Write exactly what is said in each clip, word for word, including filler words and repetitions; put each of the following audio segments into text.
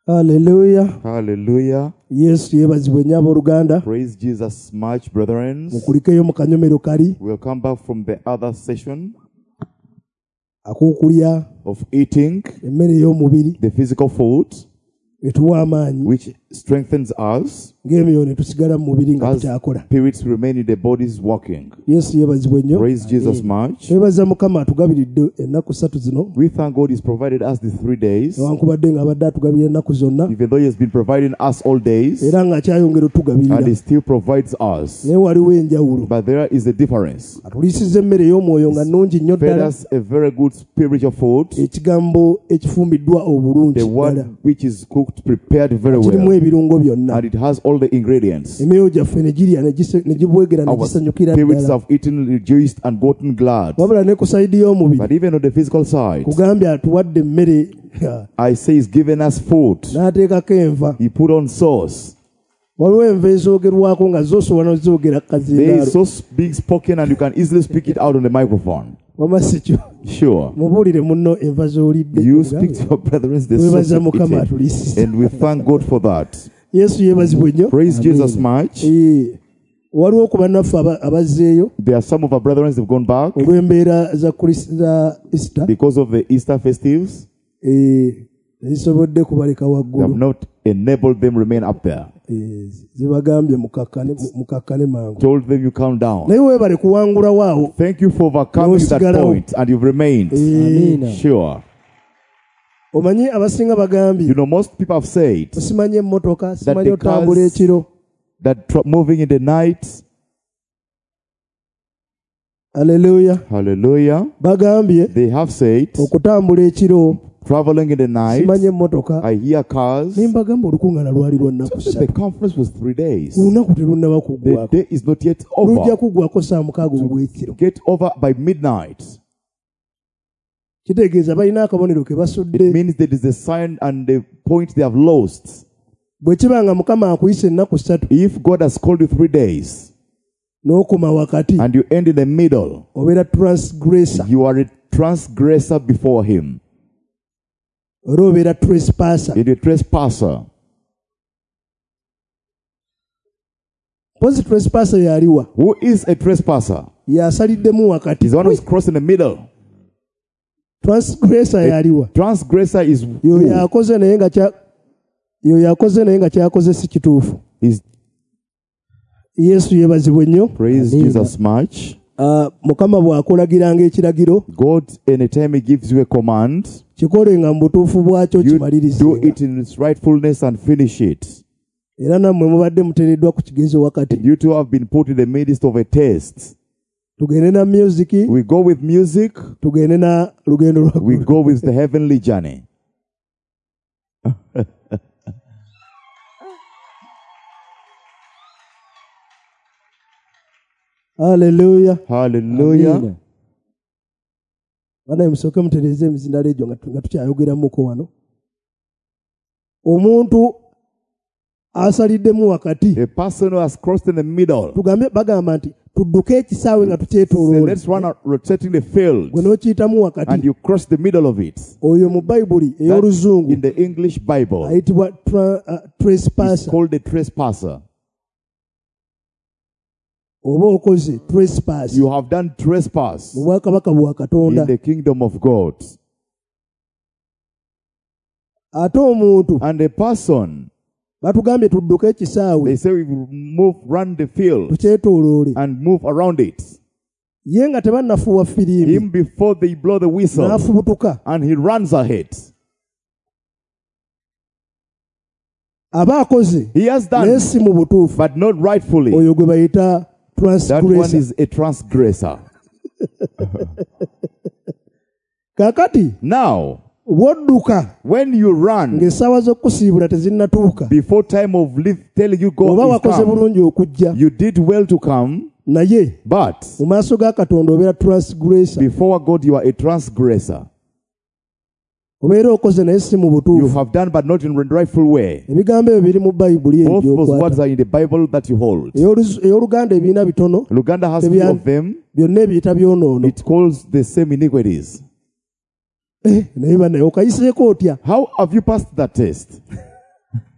Hallelujah. Hallelujah. Yesu yebazibwe nyabo Luganda. Praise Jesus much, brethren. Mukulikeyo mu kanyomero kali. We'll come back from the other session Akukulya of eating emmere y'omubiri the physical food etuwa amaanyi which strengthens us ng'emyoyo ne tusigala mu mubiri nga as tukyakola. spirits remain in the bodies working. Yesu yebazibwe nnyo. Praise Jesus much. Twebaza Mukama atugabiridde ennaku ssatu zino. We thank God He's provided us the three days, Newankubadde ng'abadde atugabira ennaku zonna even though He has been providing us all days, era ng'akyayongera otugabirira. and He still provides us. Naye waliwo enjawulo. But there is a difference. Atuliisizza emmere y'omwoyo nga nnungi nnyo Fed ddala. us a very good spiritual food, Ekigambo ekifumbiddwa obulungi the ddala. one which is cooked, prepared very Kirimu well, ebirungo byonna. and it has all the ingredients. Emyoyo gyaffe ne girya ne gise- ne gibwegera ne Our gisanyukira spirits ddala. have eaten, rejoiced, and gotten glad. Wabula ne ku sayidi y'omubiri But even on the physical side, kugambye atuwadde emmere I say He's given us food. n'ateekako enva. He put on sauce. Waliwo enva ezoogerwako nga zoosobola n'ozoogera They kazindaalo. is so big spoken, and you can easily speak it out on the microphone. Wama si kyo. Sure. Mubuulire munno enva z'olidde. You speak to your brethren the Twebaza sauce you've Mukama eaten, atuliisizza. and we thank God for that. Yesu yeebazibwe nnyo. Praise Jesus much. Eh, waliwo ku bannaffe aba- abazzeeyo There are some of our brethren who have gone back olw'embeera za Kristo- za Easter. because of the Easter festives. Eh, tezisobodde kubaleka They have waggulu. not enabled them remain up there. Eh, zibagambye mukakkane mukakkane mangu. Told them you calm down. Naye weebale kuwangulawo awo. Thank you for overcoming that N'osigalawo. point, and you've remained. Eh, Sure. omanyi abasinga bagambye You know, most people have said simanyi emmotoka simanyi the cars- otambula ekiro. that tr- moving in the night, Haleluya. hallelujah, Bagambye they have said okutambula ekiro traveling in the night. simanyi emmotoka. I hear cars. Ne mbagamba olukuŋŋaana lwali lwa nnaku The ssatu. conference was three days. Olunaku terunnaba The kuggwako. day is not yet Lujja over. kuggwako saa mukaaga ogw'ekiro. Get over by midnight. Kitegeeza balina akabonero ke It basudde. means there is a sign and the point they have lost. Bwe kiba nga Mukama akuyise ennaku ssatu If God has called you three days n'okoma wakati and you end in the middle, obeera transgressor you are a transgressor before Him. era obeera trespasser. You're a trespasser. Pozi trespasser yaliwa Who is a trespasser? yasaliddemu wakati. He's the one who's crossed in the middle. Transgressor yaliwa Transgressor is yo who? yakoze naye nga kya yo yakoze naye nga kyakoze si kituufu. Is Yesu yeebazibwe nnyo. praise Jesus much. Ah, Mukama bw'akulagiranga ekiragiro God, anytime He gives you a command, kikolenga mu butuufu bwakyo you do kimalirizenga. it in its rightfulness and finish it. Era nammwe mubadde muteereddwa ku kigezo wakati. You two have been put in the midst of a test. Tugende na music, We go with music, tugende na lugendo lwa we go with the heavenly journey. Hallelujah. Hallelujah. Banaye musooke mutereeze emizindalo egyo nga tu- nga tukyayogeramuko wano. Omuntu asaliddemu wakati. A person who has crossed in the middle. Tugambe bagamba nti tudduke ekisaawe nga Say, tukyetooloola. let's run out rotating the field. Gwe n'okiyitamu And wakati. you cross the middle of it. Oyo mu Bayibuli That, ey'Oluzungu in the English Bible, ayitibwa tra- uh, it's trespasser. called a trespasser. Oba okoze trespass You have done trespass mu bwakabaka bwa Katonda. in the kingdom of God. Ate omuntu And a person, batugambye tudduke ekisaawe they say we will move, run the field tukyetooloole. and move around it. Ye nga tebannafuuwa firimbi Him before they blow the whistle, n'afubutuka and he runs ahead. aba akoze He has naye done, si mu butuufu. but not rightfully. Oyo gwe bayita That one transgressor. is a transgressor. Kaakati Now, bw'odduka when you run ng'essaawa z'okusiibula tezinnatuuka before time of leave telling you go oba is wakoze come, bulungi okujja you did well to come, naye but mu maaso ga Katonda obeera transgressor. before God you are a transgressor. Obeera okoze naye si mu You butuufu. have done, but not in the rightful way. Ebigambo ebyo biri mu Bayibuli Both ebyo those words okwata. are in the Bible that you hold. Ey'Oluz- ey'Oluganda ebiina bitono Luganda has few of them. byonna ebiyita byonoono. It calls the same iniquities. Eh, naye bannaye okayiseeko otya? How have you passed that test?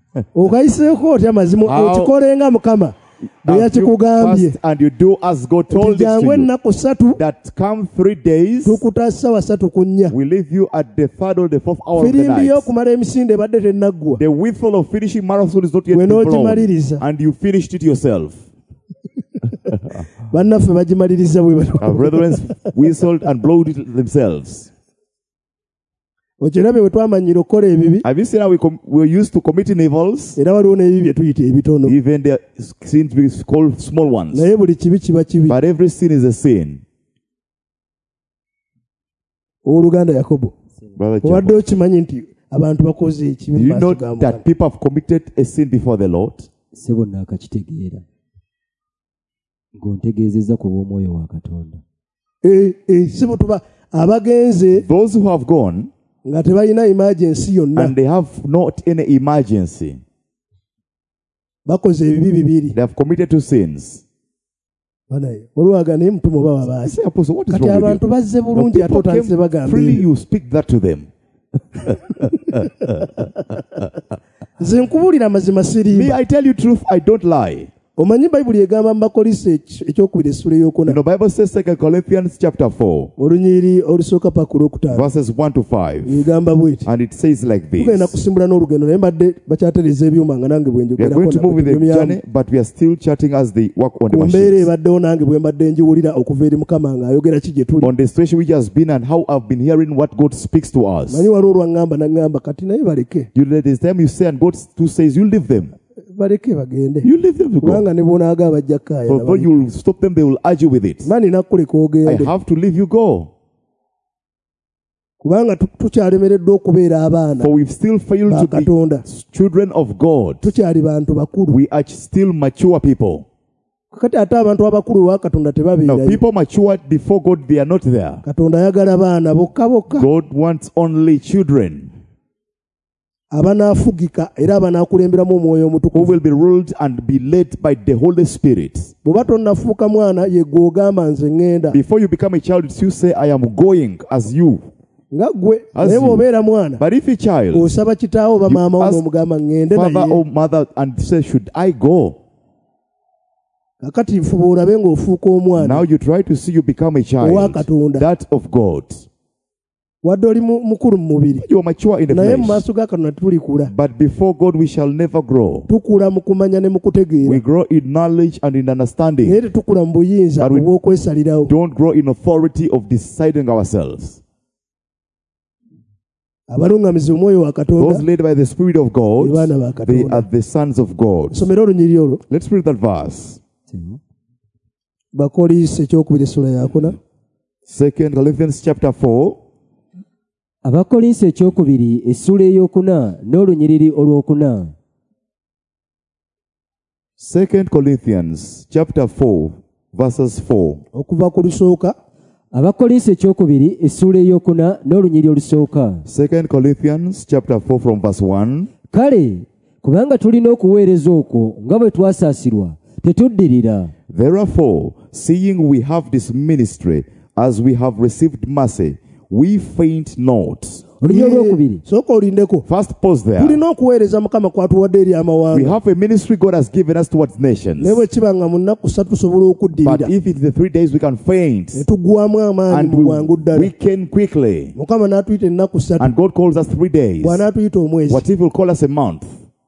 okayiseeko otya mazima How- okikolenga Mukama bwe As you yakikugambye fast and you do as God told it jangu to you, ennaku ssatu that come three days, tukuta ssaawa ssatu ku nnya we leave you at the third or the fourth hour of the firimbi night. y'okumala emisinde ebadde tennaggwa The whistle of finishing marathon is not yet Gwe been blown, n'ogimaliriza. and you finished it yourself. bannaffe bagimaliriza bwe Our batyo brethren whistled and blowed it themselves. okirabye bwe twamanyira okukola ebibi Have you seen how we com- we're used to committing evils? era waliwo n'ebibi bye tuyita ebitono Even the sins we call small ones. naye buli kibi kiba kibi But every sin is a sin. owooluganda Yakobo Brother obadde Jacob, okimanyi nti abantu bakoze ekibi do mu you know maaso ga that Mukama? people have committed a sin before the Lord? Sebo nakakitegeera ng'ontegeezezza ku bw'omwoyo wa Katonda. Eh, eh, si bwe tuba abagenze Those who have gone nga tebalina emergency yonna and they have not any emergency, bakoze ebibi bibiri they have committed two sins. banaye olwaga naye mutume oba I wabaasi say, Apostle, what is kati wrong with abantu you? bazze No, bulungi ate people otandise came bagamba freely, ebyo. you speak that to them. nze nkubuulira mazima Me, sirimba I tell you truth, I don't lie. omanyi bayibuli egamba mu bakolisi eki- ekyokubiri essula You ey'okuna know, Bible says Second Corinthians chapter four, olunyiri olusooka paka olwokutaano verses one to five, egamba bweti and it says like tugenda this. kusimbula n'olugendo naye mbadde bakyatereeza ebyuma nga nange bwe We are going to move with the journey, but we are still chatting as they work on the ku mbeera machines. ebaddewo nange bwe mbadde njiwulira okuva eri Mukama ng'ayogera ki gye tuli On the situation which has been and how I've been hearing what God speaks to us. manyi waliwo olwaŋŋamba naŋŋamba kati naye baleke You let this time you say, and God too says, you leave them. baleke bagende You leave them to go. kubanga ne bwonaaga abajja kaaya For though you will stop them, they will argue with it. mani nakkuleka I ogende have to leave you go. kubanga tu- tukyalemereddwa okubeera abaana For we've still failed ba to be Katonda children of God. tukyali bantu bakulu We are still mature people. kati ate abantu abakulu ewa Katonda Now, tebabeerayo people matured before God, they are not there. Katonda ayagala baana bokka bokka God wants only children abanaafugika era abanaakulemberamu omwoyo who omutukuvu will be ruled and be led by the Holy Spirit. bw'oba tonnafuuka mwana ye gwe ogamba nze ŋŋenda Before you become a child, you say, I am going as you. nga ggwe As naye you. bw'obeera mwana But if a child, osaba kitaawo oba You maama wo ask n'omugamba ŋŋende father naye or mother, and say, should I go? kakati nfuba olabe ng'ofuuka omwana Now you try to see you become a owa child, Katonda that of God. wadde oli mu- mukulu mu mubiri You are mature in the naye mu flesh. maaso ga Katonda tulikula But before God, we shall never grow. tukula mu kumanya ne mu We kutegeera grow in knowledge and in naye understanding. tetukula mu buyinza But we- obw'okwesalirawo Don't grow in authority of deciding ourselves. abalungamizibwa omwoyo wa Those Katonda led by the Spirit of be God, baana ba they Katonda are the sons of God. somera olunyiri olwo Let's read that verse. bakolisi ekyokubiri essula yakuna Second Corinthians chapter four, Abakolinsi ekyokubiri essula ey'okuna n'olunyiriri olwokuna. Second Corinthians chapter four, verses four. okuva ku lusooka Abakolinsi ekyokubiri essula ey'okuna n'olunyiriri olusooka. Second Corinthians chapter four from verse one. Kale kubanga tulina okuweereza okwo nga bwe twasaasirwa tetuddirira. Therefore, seeing we have this ministry, as we have received mercy, we faint not. Olunyiriri olwokubiri. sooka olindeko First pause there. tulina okuweereza Mukama kwatuwadde eri We amawanga have a ministry God has given us towards nations. naye bwe kiba nga mu nnaku ssatu tusobola But okuddirira if it's the three days, we can faint ne tuggwamu amaanyi and mu bwangu we ddala weaken quickly. Mukama n'atuyita ennaku ssatu And God calls us three days. bw'anaatuyita omwezi What if He'll call us a month?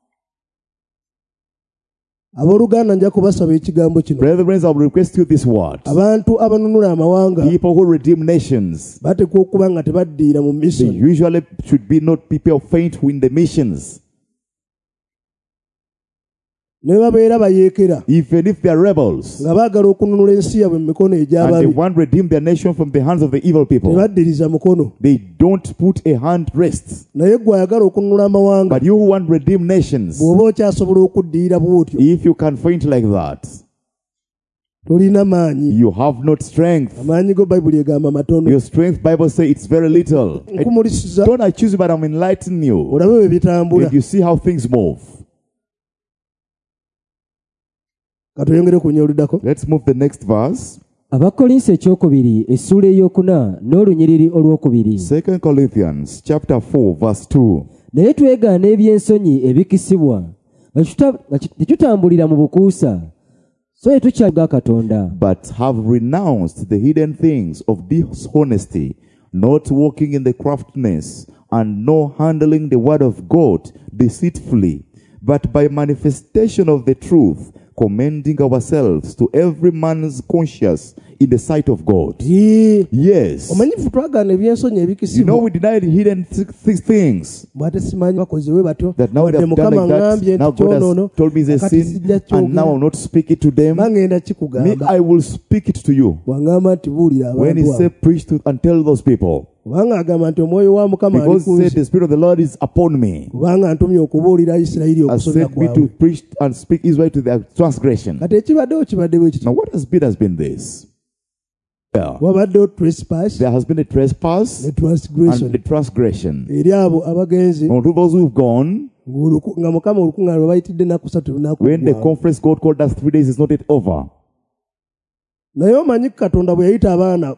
abooluganda nja kubasaba ekigambo kino Brethren, I will request you this word. abantu abanunula amawanga People who redeem nations, batekwa okuba nga tebaddiira mu they misoni usually should be not people faint in the missions. ne babeera bayeekera Even if they are rebels nga baagala okununula ensi yaabwe mu mikono and they egy'ababi want to redeem their nation from the hands of the evil people, tebaddiriza mukono they don't put a hand rest. naye gwe ayagala okununula amawanga But you who want to redeem nations, bw'oba okyasobola okuddiira bw'otyo if you can faint like that, tolina maanyi you have not strength. amaanyi go bayibuli egamba matono Your strength, Bible says, it's very little. I nkumulisiza don't accuse you, but I'm enlightening you. olabe bwe bitambula And you see how things move. katuyongere ku nyoluddako Let's move the next verse. Abakolinsi ekyokubiri essula ey'okuna n'olunyiriri olwokubiri. Second Corinthians chapter four, verse two. naye twegaana ebyensonyi ebikisibwa nga tuta- nga tetutambulira mu bukuusa so tetukyaga Katonda but have renounced the hidden things of dishonesty, not walking in the craftiness, and no handling the word of God deceitfully, but by manifestation of the truth, commending ourselves to every man's conscience in the sight of God. Ye, Yes. omanyifu twagaana ebyensonyi You know, ebikisibwa we denied hidden th- th- things bwate simanyi bakozewe batyo that now they wadde have done Mukama like ngambye that. Now nti God kyonono has told me it's a kakati sin, sijja and now I'll kyogera not speak it to them. bangenda Me, kikugamba I will speak it to you. bw'angamba nti buulira When he abantu said, abo preach to and tell those people. kubanga agamba nti omwoyo wa Mukama ali Because ku he said, nze the Spirit of the Lord is upon me. kubanga ntumye okubuulira Isirayiri Has okusobya sent me to kwabwe preach and speak Israel to their transgression. kati ekibaddewo kibaddewo ekiti Now, what has been has been this? Yeah. wabaddewo trespass There has been a trespass ne transgression and the transgression. eri abo abagenzi On to those who've gone, ng'oluku- nga Mukama olukuŋŋaana lwe bayitidde ennaku ssatu lunaku when the ggwawo. conference God called us three days is not yet over. naye omanyi Katonda bwe yayita abaana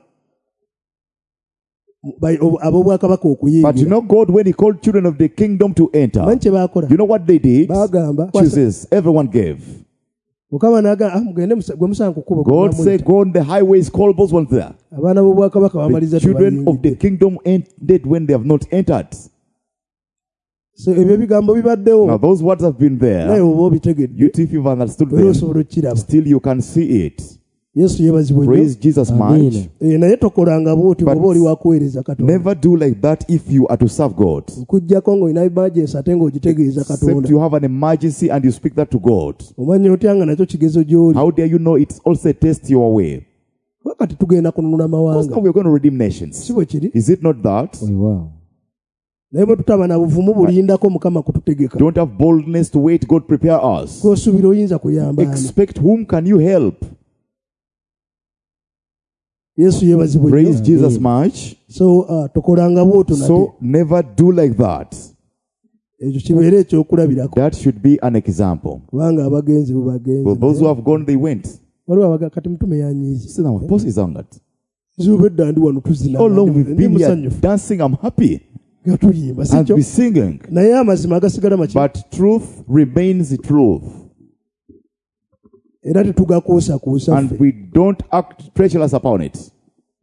ba- ob- ab'obwakabaka But you okuyingira know, God, when He called children of the kingdom to enter, manyi kye baakola you know what they did? baagamba Chooses. Everyone gave. Mukama n'agamba "Ah, mugende musa- gwe musanga ku kkubo God kumwamuyita." said, go on the highways, call those ones there. abaana b'obwakabaka bamaliza The children of the tebayingidde kingdom ended when they have not entered. so ebyo ebigambo bibaddewo Now, those words have been naye there. oba obitegedde You, if you've understood era them, osobola okukiraba still you can see it. yesu yeebazibwe nnyo Praise Jesus Amen. much. Eh, naye tokolanga bwoti But oba oli wakuweereza Katonda Never do like that if you are to serve God. okuggyako ng'olina emergency ate ng'ogitegeeza Except Katonda you have an emergency and you speak that to God. omanye otya nga nakyo kigezo gy'oli How dare you know it's also a test your way? kuba kati tugenda kununula Because mawanga now we're going to redeem nations. si bwe kiri Is it not that? Weewaawo. naye bwe tutaba na buvumu bulindako Mukama kututegeka Don't have boldness to wait God prepare us. kwosuubira oyinza kuyamba ani Expect whom can you help? yesu yeebazibwe Praise nnyo Jesus much. so uh, tokolanga bw'otyo nate So never do like that. ekyo kibeere ekyokulabirako That should be an example. kubanga abagenzi bwe bagenzi For those who have gone, they went. waliwo abaga kati mutume yanyiize See now, boss is on that. ziba edda ndi wano tuzina How long we've ndi been here musanyufu dancing, I'm happy. nga tuyimba And sikyo be singing. naye amazima agasigala maki But truth remains the truth. era tetugakuusakuusa And ffe we don't act treacherous upon it.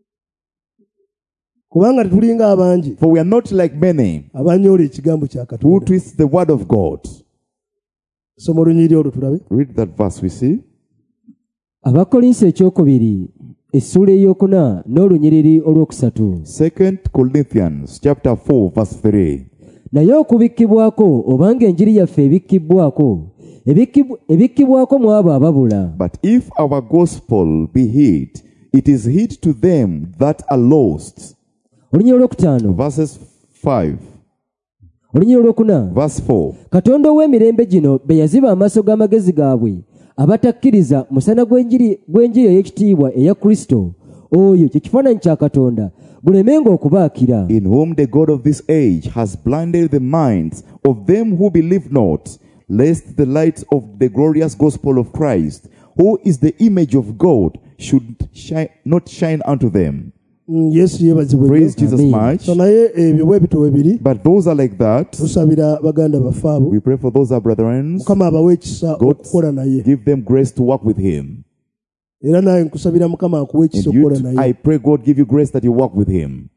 kubanga tetulinga abangi For we are not like many abanyoola ekigambo kya who Katonda twist the word of God. somo lunyiri olwo tulabe Read that verse we see. Abakolinsi ekyokubiri essuula eyokuna n'olunyiriri olwokusatu. Second Corinthians chapter four verse three. Naye okubikkibwako obanga enjiri yaffe ebikkibwako ebikkibu- ebikkibwako mu abo ababula. But if our gospel be hid, it is hid to them that are lost. Olunyiriri olwokutaano. Verses five. Olunyiriri olwokuna. Verse four. Katonda ow'emirembe gino be yaziba amaaso g'amagezi gaabwe abatakkiriza musana gw'enjiri gw'enjiri ey'ekitiibwa eya Kristo oyo kye kifaananyi kya Katonda gulemenga okubaakira. In whom the God of this age has blinded the minds of them who believe not, lest the light of the glorious gospel of Christ, who is the image of God, should shine, not shine unto them. Mm, yesu yeebazibwe Praise nnyo Jesus Amen. much. so naye ebyo bwe bito bibiri But those are like that. tusabira baganda baffe abo We pray for those our brethren. Mukama abawe ekisa God okukola naye give them grace to work with Him. era naye nkusabira Mukama akuwe And ekisa you, okukola t- I naye pray God give you grace that you work with Him.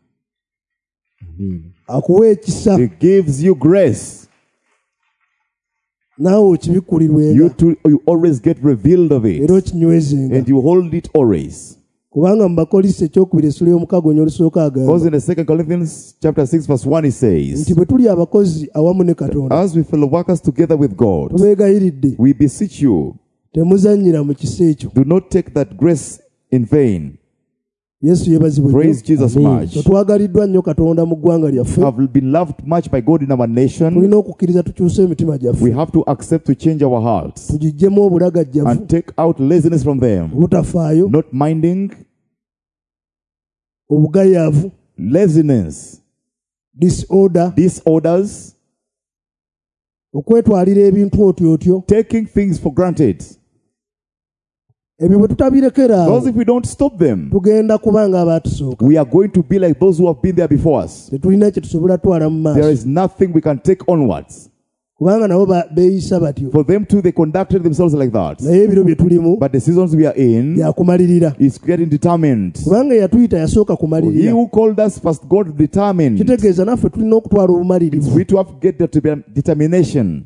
akuwe ekisa He gives you grace. naawe okibikkulirwenga You too, you always get revealed of era it. okinywezenga And you hold it always. kubanga mu bakolisi ekyokubiri essula y'omukago nya olusooka Because agamba in the second Corinthians chapter six verse one it nti says, bwe tuli abakozi awamu ne Katonda as we fellow workers together with God, tubeegayiridde we beseech you, temuzannyira mu kisa ekyo do not take that grace in vain. yesu yeebazibwe Praise nnyo Jesus Amen. much. so twagaliddwa nnyo Katonda mu ggwanga lyaffe Have been loved much by God in our nation. tulina okukkiriza tukyuse emitima We gyaffe have to accept to change our hearts tugiggyemu obulagajjavu and take out laziness from them. obutafaayo Not minding obugayaavu laziness, disorder disorders, okwetwalira ebintu otyo otyo taking things for granted. ebyo bwe tutabirekera Those, if we don't stop them, tugenda kubanga abatusooka we are going to be like those who have been there before us. tetulina kye tusobola twala mu There maaso is nothing we can take onwards. kubanga nabo ba- beeyisa batyo For them too, they conducted themselves like that. naye ebiro bye tulimu But the seasons we are in byakumalirira is getting determined. kubanga eyatuyita yasooka He kumalirira who called us first got determined. kitegeeza naffe tulina okutwala obumalirivu We too have to get that determination.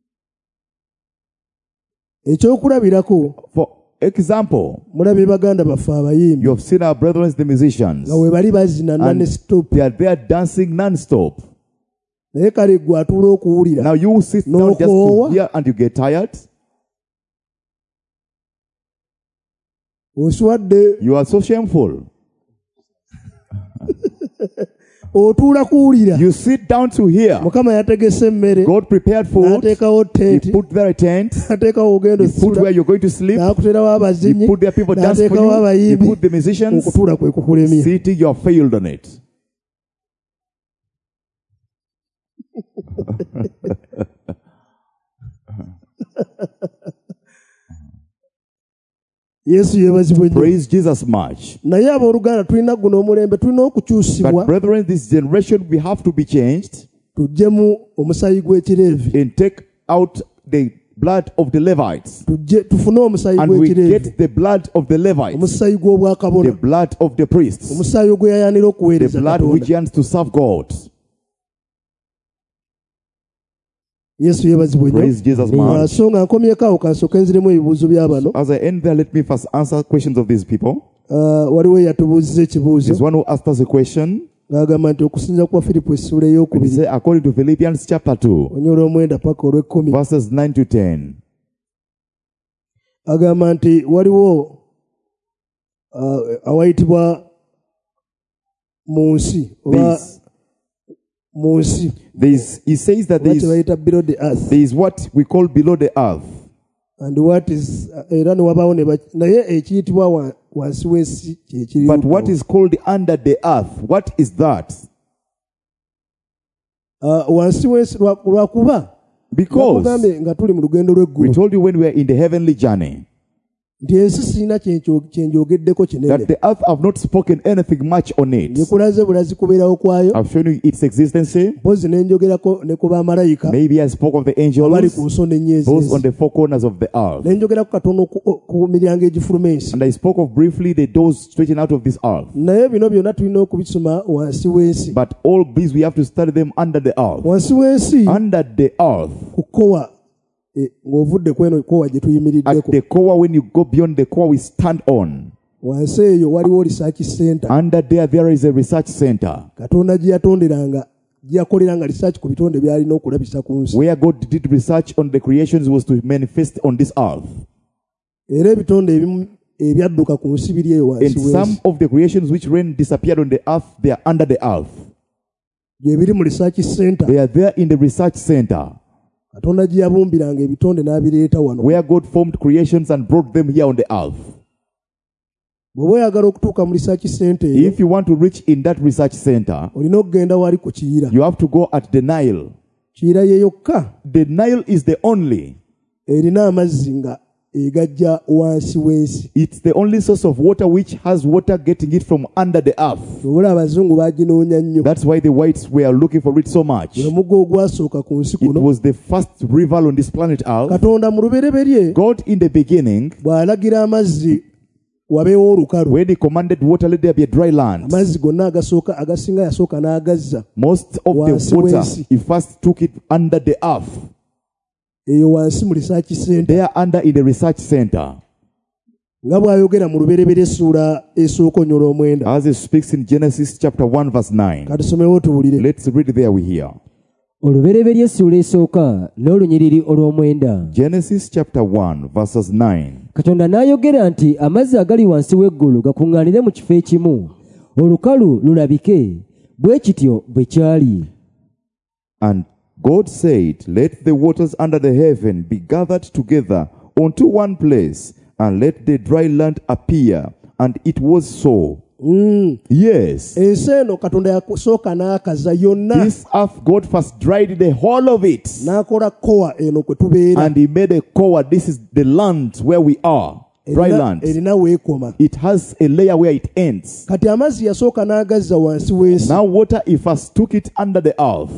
ekyokulabirako For example, mulabye baganda baffe abayimbi you have seen our brethren, the musicians, nga we bali bazina and nonstop they are there dancing non-stop. naye kale gwe atuula okuwulira Now you sit down just to N'okoowa. hear and you get tired. oswadde You are so shameful. otuula kuwulira You sit down to hear. mukama yategese emmere God prepared food. n'ateekawo He tenti put there a tent. n'ateekawo ogenda He put where you're going to sleep. n'akuterawo He abazinyi put there people dance for n'ateekawo you. He abayimbi put the musicians. okutuula kwe kukulemya Sitting, you have failed on it. yesu yeebazibwe nnyo Praise Jesus much. naye abooluganda tulina guno omulembe tulina okukyusibwa But brethren, this generation, we have to be changed tuggyemu omusaayi gw'ekireevi and take out the blood of the Levites. tujje tufune omusaayi And we gw'ekireevi get the blood of the Levites, omusaayi the gw'obwakabona blood of the priests, omusaayi ogweyayanira the okuweereza blood which katonda yearns to serve God. yesu yeebazibwe nnyo Praise Jesus Amen. much. so nga nkomyeko awo kansooka enziremu ebibuuzo bya bano As I end there, let me first answer questions of these people. Ah, waliwo eyatubuuziza There's ekibuuzo one who asked us a question. ng'agamba nti okusinza kwa firipo essuula He ey'okubiri said, according to Philippians chapter two, onye olw'omwenda paka olw'ekkumi verses nine to ten. agamba nti waliwo ah, awayitibwa mu nsi oba There's, mu nsi there's, he says that oba there is, kye bayita below the earth there is what we call below the earth. and what is era ne wabaawo ne baki- naye ekiyitibwa wa- wansi w'ensi kyekiri But what is called under the earth, what is that? wansi w'ensi lwa- lwakuba Because nakugambye nga tuli mu lugendo we lw'eggulu told you when we are in the heavenly journey nti ensi sirina kyenjogeddeko that kinene the earth have not spoken anything much on it. nyekulaze bulazi kubeerawo kwayo I've shown you its existence. mpozi nenjogerako ne ku bamalayika Maybe I spoke of the abali ku angels, nsonda ennya those on ez'ensi the four corners of the earth. nenjogerako katono ku- ku miryango egifuluma ensi And I spoke of briefly the doors stretching out of this earth. naye bino byonna tulina okubisoma wansi w'ensi But all these we have to study them under the earth. wansi w'ensi Under the earth. ku kowa eh, ng'ovudde kweno kowa gye At tuyimiriddeko the core, when you go beyond the core, we stand on. wansi eyo waliwo research center Under there, there is a research center katonda gye yatonderanga gye yakoleranga research ku bitonde by'alina okulabisa ku nsi where God did research on the creations was to manifest on this earth. era ebitonde ebimu ebyadduka ku nsi biri eyo And wansi some w'ensi of the creations which rain disappeared on the earth, they are under the earth. gye biri mu research center They are there in the research center katonda gye yabumbiranga ebitonde n'abireeta wano where God formed creations and brought them here on the earth. bw'oba oyagala okutuuka mu research center eyo If you want to reach in that research center, olina okugenda wali ku kiyira you have to go at the Nile. kiyira ye yokka The Nile is the only. erina amazzi nga egajja wansi w'ensi It's the only source of water which has water getting it from under the earth. obula abazungu baaginoonya nnyo That's why the whites were looking for it so much. gwe muggo ogwasooka ku nsi It kuno was the first river on this planet Earth. katonda mu lubereberye God in the beginning, bw'alagira amazzi wabeewo olukalu when he commanded water, let there be a dry land. amazzi gonna agasooka agasinga yasooka n'agazza Most of Wansi the water, w'ensi. he first took it under the earth. eyo wansi mu research center They are under in the research center. nga bw'ayogera mu lubereberye essuula esooka onyola omwenda As he speaks in Genesis chapter one verse nine. katusomewo tuwulire Let's read there we hear. olubereberye essuula esooka n'olunyiriri olw'omwenda Genesis chapter one verses nine. katonda n'ayogera nti amazzi agali wansi w'eggulu gakuŋŋaanire mu kifo ekimu olukalu lulabike bwe kityo bwe kyali And God said, let the waters under the heaven be gathered together unto one place, and let the dry land appear. And it was so. Mm. Yes. ensi eno katonda yasooka n'akaza yonna This earth, God first dried the whole of it. n'akola kowa eno kwe tubeera And he made a core. This is the land where we are. dry erina- land. erina weekoma. It has a layer where it ends. Kati amazzi yasooka n'agazza wansi w'ensi Now water, if first took it under the earth,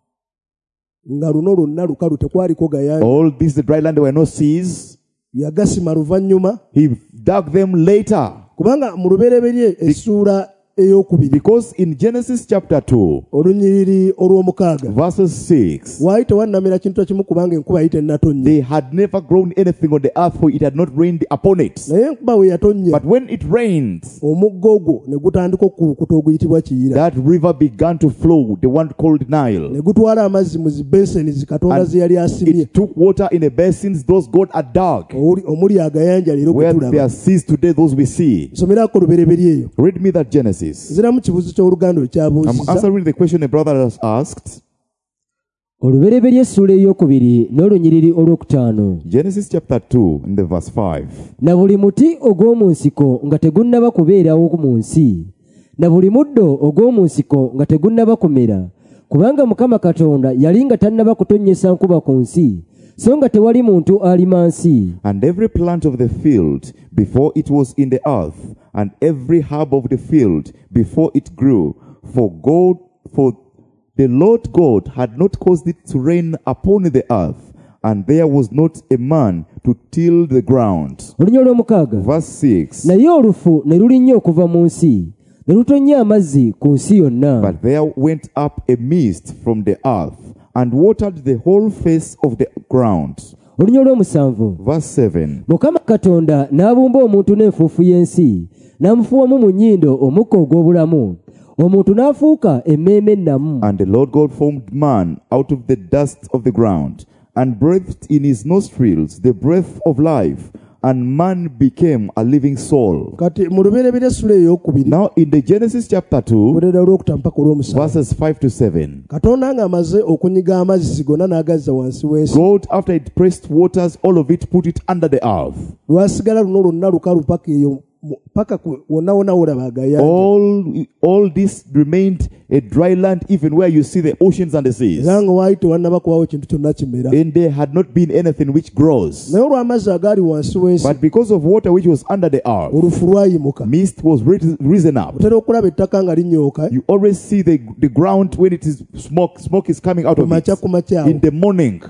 nga luno lwonna lukalu tekwaliko gayanja, all this the dry land, there were no seas. yagasima luvannyuma, He dug them later. kubanga mu lubereberye essuula ey'okubiri Because in Genesis chapter two, olunyiriri olw'omukaaga verses six, waali tewannamera kintu kimu kubanga enkuba yali tennatonnya, they had never grown anything on the earth, for it had not rained upon it. naye enkuba we yatonnya But when it rained, omugga ogwo ne gutandika okukulukuta oguyitibwa kiyira, that river began to flow, the one called Nile. ne gutwala amazzi mu zibeseni zi Katonda And ze yali asimye, it took water in the basins, those God had dug, Omuli- omuli agayanja leero where there kutulaba. are seas today, those we see. Somerako lubereberye eyo. Read me that Genesis. Nziramu kibuuzo ky'oluganda I'm ekyabuuzizza. answering the question a brother has asked. olubereberye essuula ey'okubiri n'olunyiriri olwokutaano. Genesis chapter two, in the verse five. Na buli muti ogw'omu nsiko nga tegunnaba kubeerawo mu nsi, na buli muddo ogw'omu nsiko nga tegunnaba kumera, kubanga Mukama Katonda yali nga tannaba kutonnyesa nkuba ku nsi, so nga tewali muntu alima nsi. And every plant of the field before it was in the earth, and every herb of the field before it grew, for God, for the Lord God had not caused it to rain upon the earth, and there was not a man to till the ground. Olunya olw'omukaaga. Verse six. Naye olufu ne lulinnya okuva mu nsi, ne lutonnya amazzi ku nsi yonna. But there went up a mist from the earth, and watered the whole face of the ground. Olunya olw'omusanvu. Verse seven. Mukama Katonda n'abumba omuntu n'enfuufu y'ensi, n'amufuuwamu mu nnyindo omukka ogw'obulamu, omuntu n'afuuka emmeeme ennamu. And the Lord God formed man out of the dust of the ground, and breathed in his nostrils the breath of life, and man became a living soul. Kati mu lubereberye essula ey'okubiri Now in the Genesis chapter two, olulera olwokutaano mpaka olw'omusanvu, verses five to seven, Katonda ng'amaze okunyiga amazzi gonna n'agazza wansi w'ensi, God, after it pressed waters, all of it put it under the earth. lwasigala luno lwonna lukalu paka eyo mu- paka ku- wonna wonna wolaba agayanja, All, all this remained a dry land, even where you see the oceans and the seas. era nga waali tewannaba kubawo kintu kyonna kimera. And there had not been anything which grows. Naye olw'amazzi agaali wansi w'ensi, But because of water which was under the earth, olufu lwayimuka. mist was ri- risen up. Otera okulaba ettaka nga linyooka You always see the, the ground when it is smoke. Smoke is coming out ku of it makya ku makya awo, in the morning,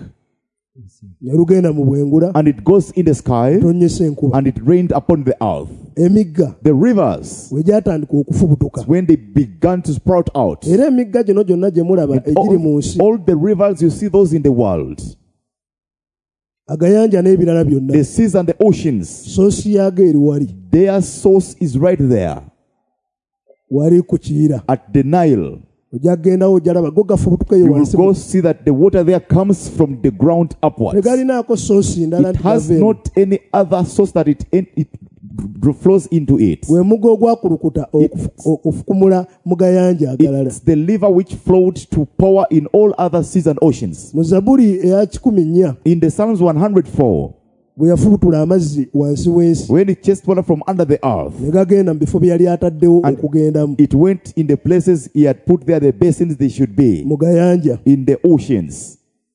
ne lugenda mu bwengula, and it goes in the sky, tonnyesa enkuba. and it rained upon the earth. Emigga The rivers, we gyatandika okufubutuka, when they began to sprout out, era emigga gino gyonna gye mulaba egiri mu all, nsi, all the rivers, you see those in the world, agayanja n'ebirala byonna, the seas and the oceans, soosi yaago eri wali their source is right there wali ku kiyira. at the Nile. Ojja kugendawo ojalaba go gafubutuka eyo You will wansi, go see that the water there comes from the ground upwards. tegalinaako soosi ndala It nti has gava eno. not any other source that it, it flows into it. Gwe mugga ogwakulukuta okufu- okufukumula mu gayanja agalala. It's the river which flowed to power in all other seas and oceans. Mu Zabuli eya kikumi nnya In the Psalms one hundred four, bwe yafubutula amazzi wansi w'ensi, when it chased water from under the earth, ne gagenda mu bifo bye yali ataddewo And okugendamu it went in the places he had put there, the basins they should be, mu gayanja. in the oceans.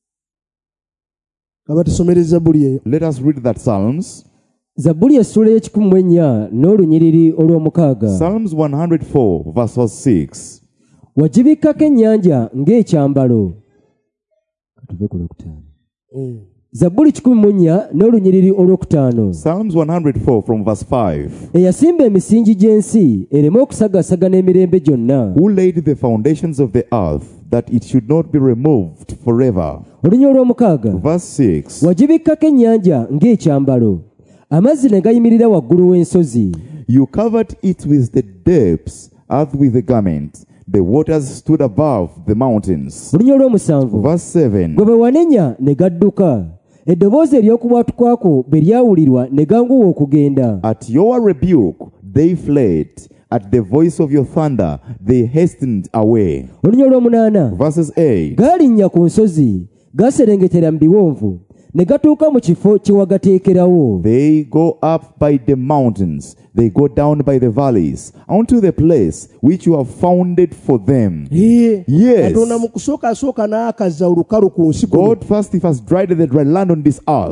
Kaba tusomere Zabuli eyo. Let us read that Psalms. Zabbuli essuula y'ekikumi mu ennya n'olunyiriri olw'omukaaga. Psalms one hundred four, verse six. Wagibikkako ennyanja ng'ekyambalo. Katuve ku lwokutaano. Zabbuli kikumi mu nnya n'olunyiriri olwokutaano. Psalms one hundred four from verse five. Eyasimba emisingi gy'ensi ereme okusagasaga n'emirembe gyonna. Who laid the foundations of the earth, that it should not be removed forever? Olunya olw'omukaaga. Verse six. Wagibikkako ennyanja ng'ekyambalo, amazzi ne gayimirira waggulu w'ensozi. You covered it with the depths, earth with the garment. The waters stood above the mountains. Olunya olw'omusanvu. Verse seven. Gwe bwe wanenya ne gadduka, eddoboozi ery'okubwatuka kwo bwe lyawulirwa ne ganguwa okugenda. At your rebuke they fled. At the voice of your thunder they hastened away. Olunya olw'omunaana. Verses eight. Gaalinnya ku nsozi, gaserengetera mu biwonvu, ne gatuuka mu kifo kye wagateekerawo. They go up by the mountains, they go down by the valleys, unto the place which you have founded for them. Ye, Yes. Katonda mu kusooka asooka n'akazza olukalu ku nsi kuno. God first, he first dried the dry land on this earth.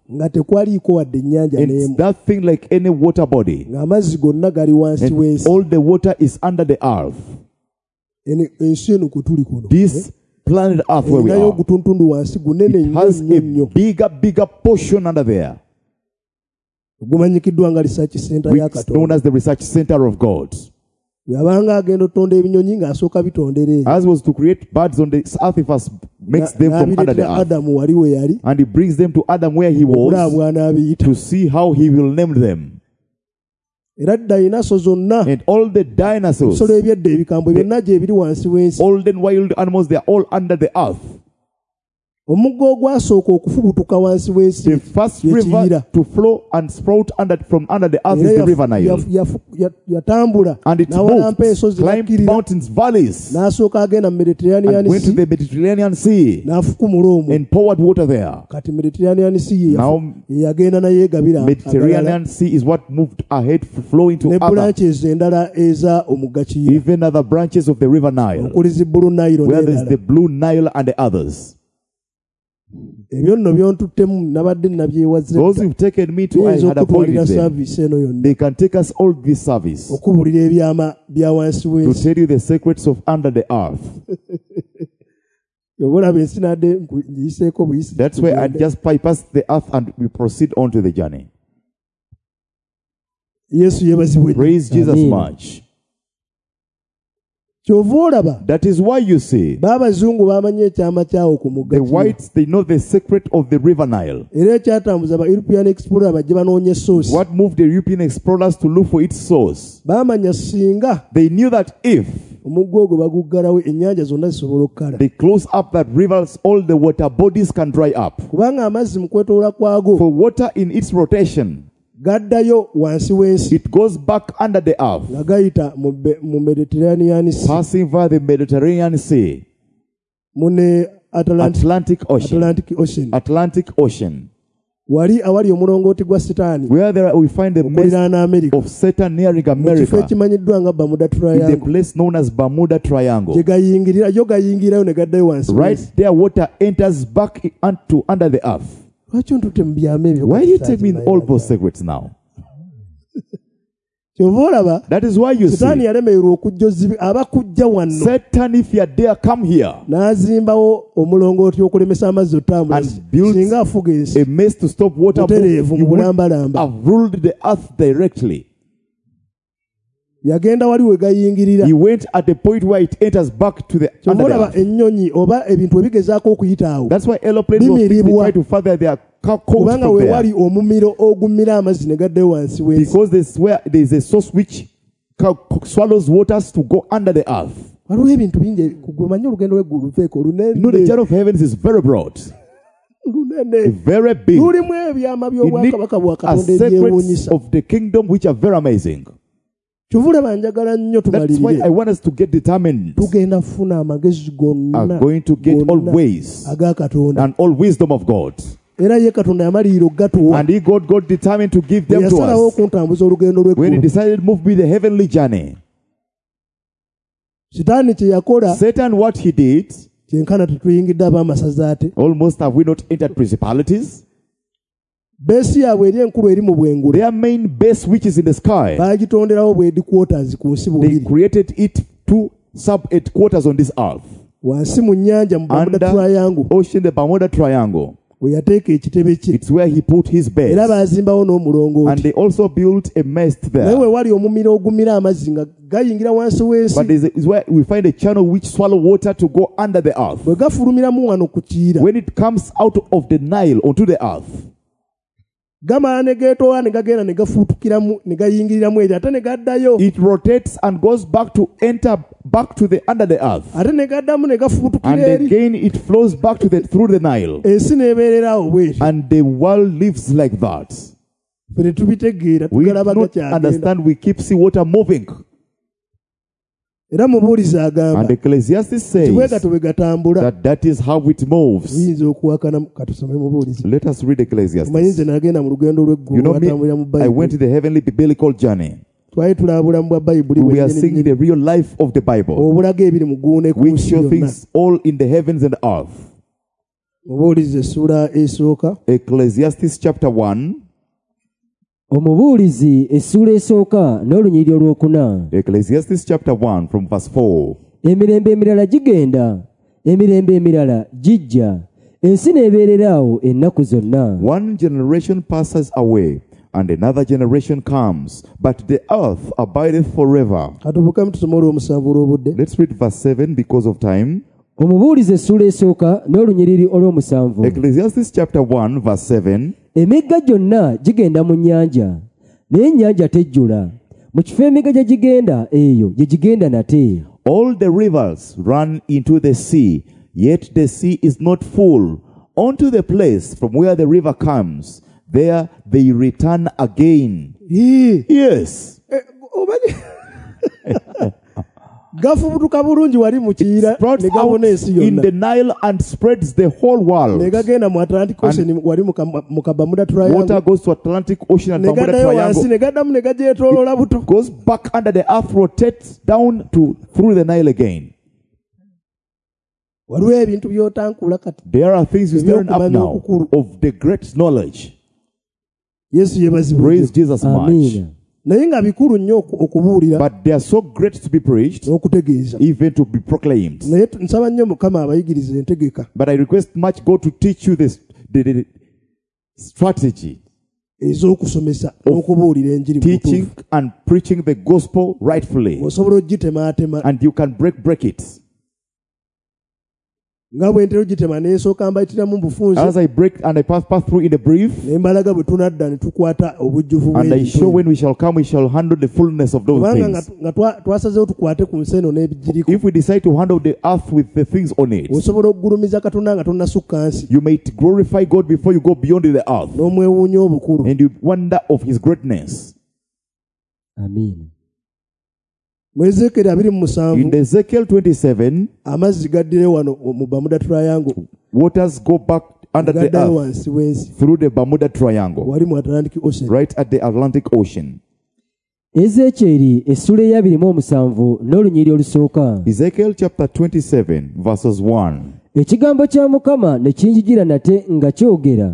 nga tekwaliiko wadde ennyanja And n'emu, nothing like any water body. ng'amazzi gonna gali wansi And w'ensi. all the water is under the earth. Eno- ensi eno kwe tuli kuno This planet earth where we erinayo are, ogutuntundu wansi gunene it nnyo has nnyo a nnyo. bigger, bigger portion under there, gumanyikiddwa nga research center ya which is known Katonda. as the research center of God. Yabanga agenda otonda ebinyonyi ng'asooka bitondera eyo. As was to create birds on the earth, he first makes them from under the N'abireetera earth. Adamu wali we yali And he brings them to Adam where he okulaba was bw'anaabiyita. to see how he will name them. Era dayinaso zonna And all the dinosaurs, ebisolo ebyedda ebikambwe byonna gye biri wansi w'ensi. old and wild animals, they are all under the earth. Omugga ogwasooka okufubutuka wansi w'ensi The first ye river Kiyira. to flow and sprout under, from under the earth Era is the yafu- river Nile. yafu- yafu- ya- yatambula And it n'awalampa moved, ensozi climbed n'akkirira mountains, valleys, n'asooka agenda mu Mediterranean and went to Sea the Mediterranean Sea n'afukumula omwo. and poured water there. Kati Mediterranean Sea ye yafu- Now, ye yagenda naye egabira agalala. Mediterranean Sea is what moved ahead, flowing to Ne other, branches endala eza omugga Kiyira even other branches of the river Nile, okuli zi Blue Nile where there's the n'endala. Blue Nile and the others. Ebyo nno byontuttemu nabadde nabyewaze Those who've taken me to, I biyinza had okutwalira avoided them. saavisi eno yonna They can take us all this service okubulira ebyama bya wansi to w'ensi. tell you the secrets of under the earth. Obalaba ensi nadde ngiyiseeko buyisi. That's why I just bypass the earth and we proceed on to the journey. Yesu yeebazibwe nnyo. Praise Jesus Amen. much. Kyova olaba That is why you see baabazungu baamanye ekyama kyawo ku mugga the Kiyira. whites, they know the secret of the river Nile. Era ekyatambuza ba European explorer bajje banoonya essoosi. What moved the European explorers to look for its source? Baamanya singa They knew that if omugga ogwo baguggalawo ennyanja zonna zisobola okukala. they close up that rivers, all the water bodies can dry up. Kubanga amazzi mu kwetoola kwago For water in its rotation, gaddayo wansi w'ensi it goes back under the earth, nga gayita mu Be- mu Mediterranean Sea passing via the Mediterranean Sea, mu ne Atlantic, Atlantic Ocean, Atlantic Ocean. Atlantic Ocean, Wali awali omulongooti gwa Sitaani where there we find the mess okuliraana America of Satan nearing mu kifo America, ekimanyiddwa nga Bermuda in the Triangle place known as Bermuda gye Triangle. gayingirira yo gayingirayo ne gaddayo wansi Right w'ensi. there, water enters back into under the earth. Lwaki ontutte mu byama ebyo? Why do you take me in all those secrets now? Kyova olaba That is why you Sitaani see yalemererwa okujja ozibi aba kujja wano Satan, if you dare come here, n'azimbawo omulongooti okulemesa amazzi otambula And built singa afuga ensi a mess to stop water butereevu moving, mu he would bulambalamba. have ruled the earth directly. Yagenda wali we gayingirira. He went at the point where it enters back to the Kyova under the olaba earth. ennyonyi oba ebintu ebigezaako okuyita awo That's why aeroplanes of people Bimiribwa. try to further their co- coast kubanga from we there. wali omumiro ogumira amazzi ne gaddayo wansi w'ensi. Because there's where there's a source which co- co- swallows waters to go under the earth. waliwo ebintu bingi kumanyi olugendo lw'eggulu luveeko You know, the lunene journey of heavens is very broad, lunene very big. lulimu ebyama It by'obwakabaka bwa needs a Katonda secrets ebyewuunyisa. of the kingdom which are very amazing. Kyovula banjagala nnyo That's why I tumalirire want us to get determined, tugenda kufuna amagezi gonna are going to get all gonna ways aga Katonda. and all wisdom of God. Era ye Katonda yamalirira okugatuwa And he God got determined to give them to yasalawo us okuntambuza olugendo when he lw'eggulu. decided to move me the heavenly journey. Sitaani kye yakola Satan, what he did, kyenkana tetuyingidde ab'amasaza ate. almost have we not entered principalities? Beesi yaabwe eri enkulu eri mu bwengula Their main base, which is in the sky, baagitonderawo bwe headquarters ku nsi they bubiri created it to sub headquarters on this earth. wansi mu nnyanja mu Bermuda Under Triangle ocean, the Bermuda Triangle. we yateeka ekitebe kye It's where he put his base. era baazimbawo And n'omulongooti they also built a mast naye there. we wali omumiro ogumira amazzi nga gayingira wansi But w'ensi there's a, is where we find a channel which swallow water to go under the earth. bwe gafulumiramu wano ku Kiyira When it comes out of the Nile onto the earth, gamala ne geetoola ne gagenda ne gafuutukiramu ne gayingiriramu eri ate ne gaddayo it rotates and goes back to enter back to the under the earth. ate ne gaddamu ne gafuutukira And eri again it flows back to the through the Nile. ensi n'ebeererawo bwetyo And the world lives like that. ffe ne tubitegeera We do tugalaba not gakyagenda understand, we keep see water moving. era mubuulizi agamba And Ecclesiastes nti bwe says gato bwe gatambula that that is how it moves. tuyinza okuwakana katusome mubuulizi Let us read tumanyi Ecclesiastes. nze nagenda mu lugendo You lw'eggulu know watambulira mu me, I went bayibuli to the heavenly biblical journey. twali tulabulamu bwa bayibuli We are bwennyini seeing the real life of the Bible, obulaga ebiri mu guune ku which nsi show yonna things all in the heavens and earth. Mubuulizi essula esooka. Ecclesiastes chapter one. Omubuulizi essula esooka n'olunyiriri olwokuna. Ecclesiastes chapter one from verse four. Emirembe emirala gigenda, emirembe emirala gijja, ensi n'ebeereraawo ennaku zonna. One generation passes away, and another generation comes, but the earth abideth forever. Katubukamu tusome olw'omusanvu olw'obudde. Let's read verse seven because of time. Omubuulizi essula esooka n'olunyiriri olw'omusanvu. Ecclesiastes chapter one verse seven. Emigga gyonna gigenda mu nnyanja, naye ennyanja tejjula. Mu kifo emigga gye gigenda eyo gye gigenda nate. All the rivers run into the sea, yet the sea is not full. Unto the place from where the river comes, there they return again. Yee. Yes. Eh, omanyi gafubutuka bulungi wali mu kiyira Sprouts ne gabona out ensi in yonna the Nile and spreads the whole ne world. gagenda mu Atlantic Ocean wali mu Kam- mu Kabamuda Water Triangle goes to Atlantic Ocean and ne Bermuda gaddayo wansi Triangle. ne gaddamu ne gagyetooloola buto. Goes back under the earth, rotates down to through the Nile again. Waliwo ebintu by'otankula kati. There are things you stirring up Ebyokumanya now okukulu. of the great knowledge. Yesu yeebazibwe. Praise Jesus much. Amiina. Naye nga bikulu nnyo oku- okubuulira But they are so great to be preached, n'okutegeeza. even to be proclaimed. Naye tu- nsaba nnyo Mukama abayigirize entegeka But I request much God to teach you this the, the, the strategy, ez'okusomesa n'okubuulira enjiri mu teaching butuufu. and preaching the gospel rightfully, Osobola ogitemaatema and you can break break it. nga bwe ntera ogitema n'esooka mbayitiramu mu bufunze As I break and I pass pass through in a brief, ne mbalaga bwe tunadda ne tukwata obujjuvu and I bw'ebintu show when we shall come, we shall handle the fullness of those kubanga nga things. nga twa- twasazeewo tukwate ku nsi eno n'ebigiriko If we decide to handle the earth with the things on it, osobola okugulumiza Katonda nga tonnasukka nsi you may glorify God before you go beyond the earth, n'omwewuunya obukulu. and you wonder of His greatness. Amiina. Mu Ezeekeri abiri mu In musanvu Ezekiel twenty-seven, amazzi gaddire wano mu Bermuda Triangle waters go back under the gaddayo earth wansi w'ensi through the Bermuda Triangle, wali mu Atlantic Ocean. right at the Atlantic Ocean. Ezekyeri essula ey'abiri mu omusanvu n'olunyiriri olusooka. Ezekiel chapter twenty-seven, verses one. Ekigambo kya Mukama ne kinjijira nate nga kyogera.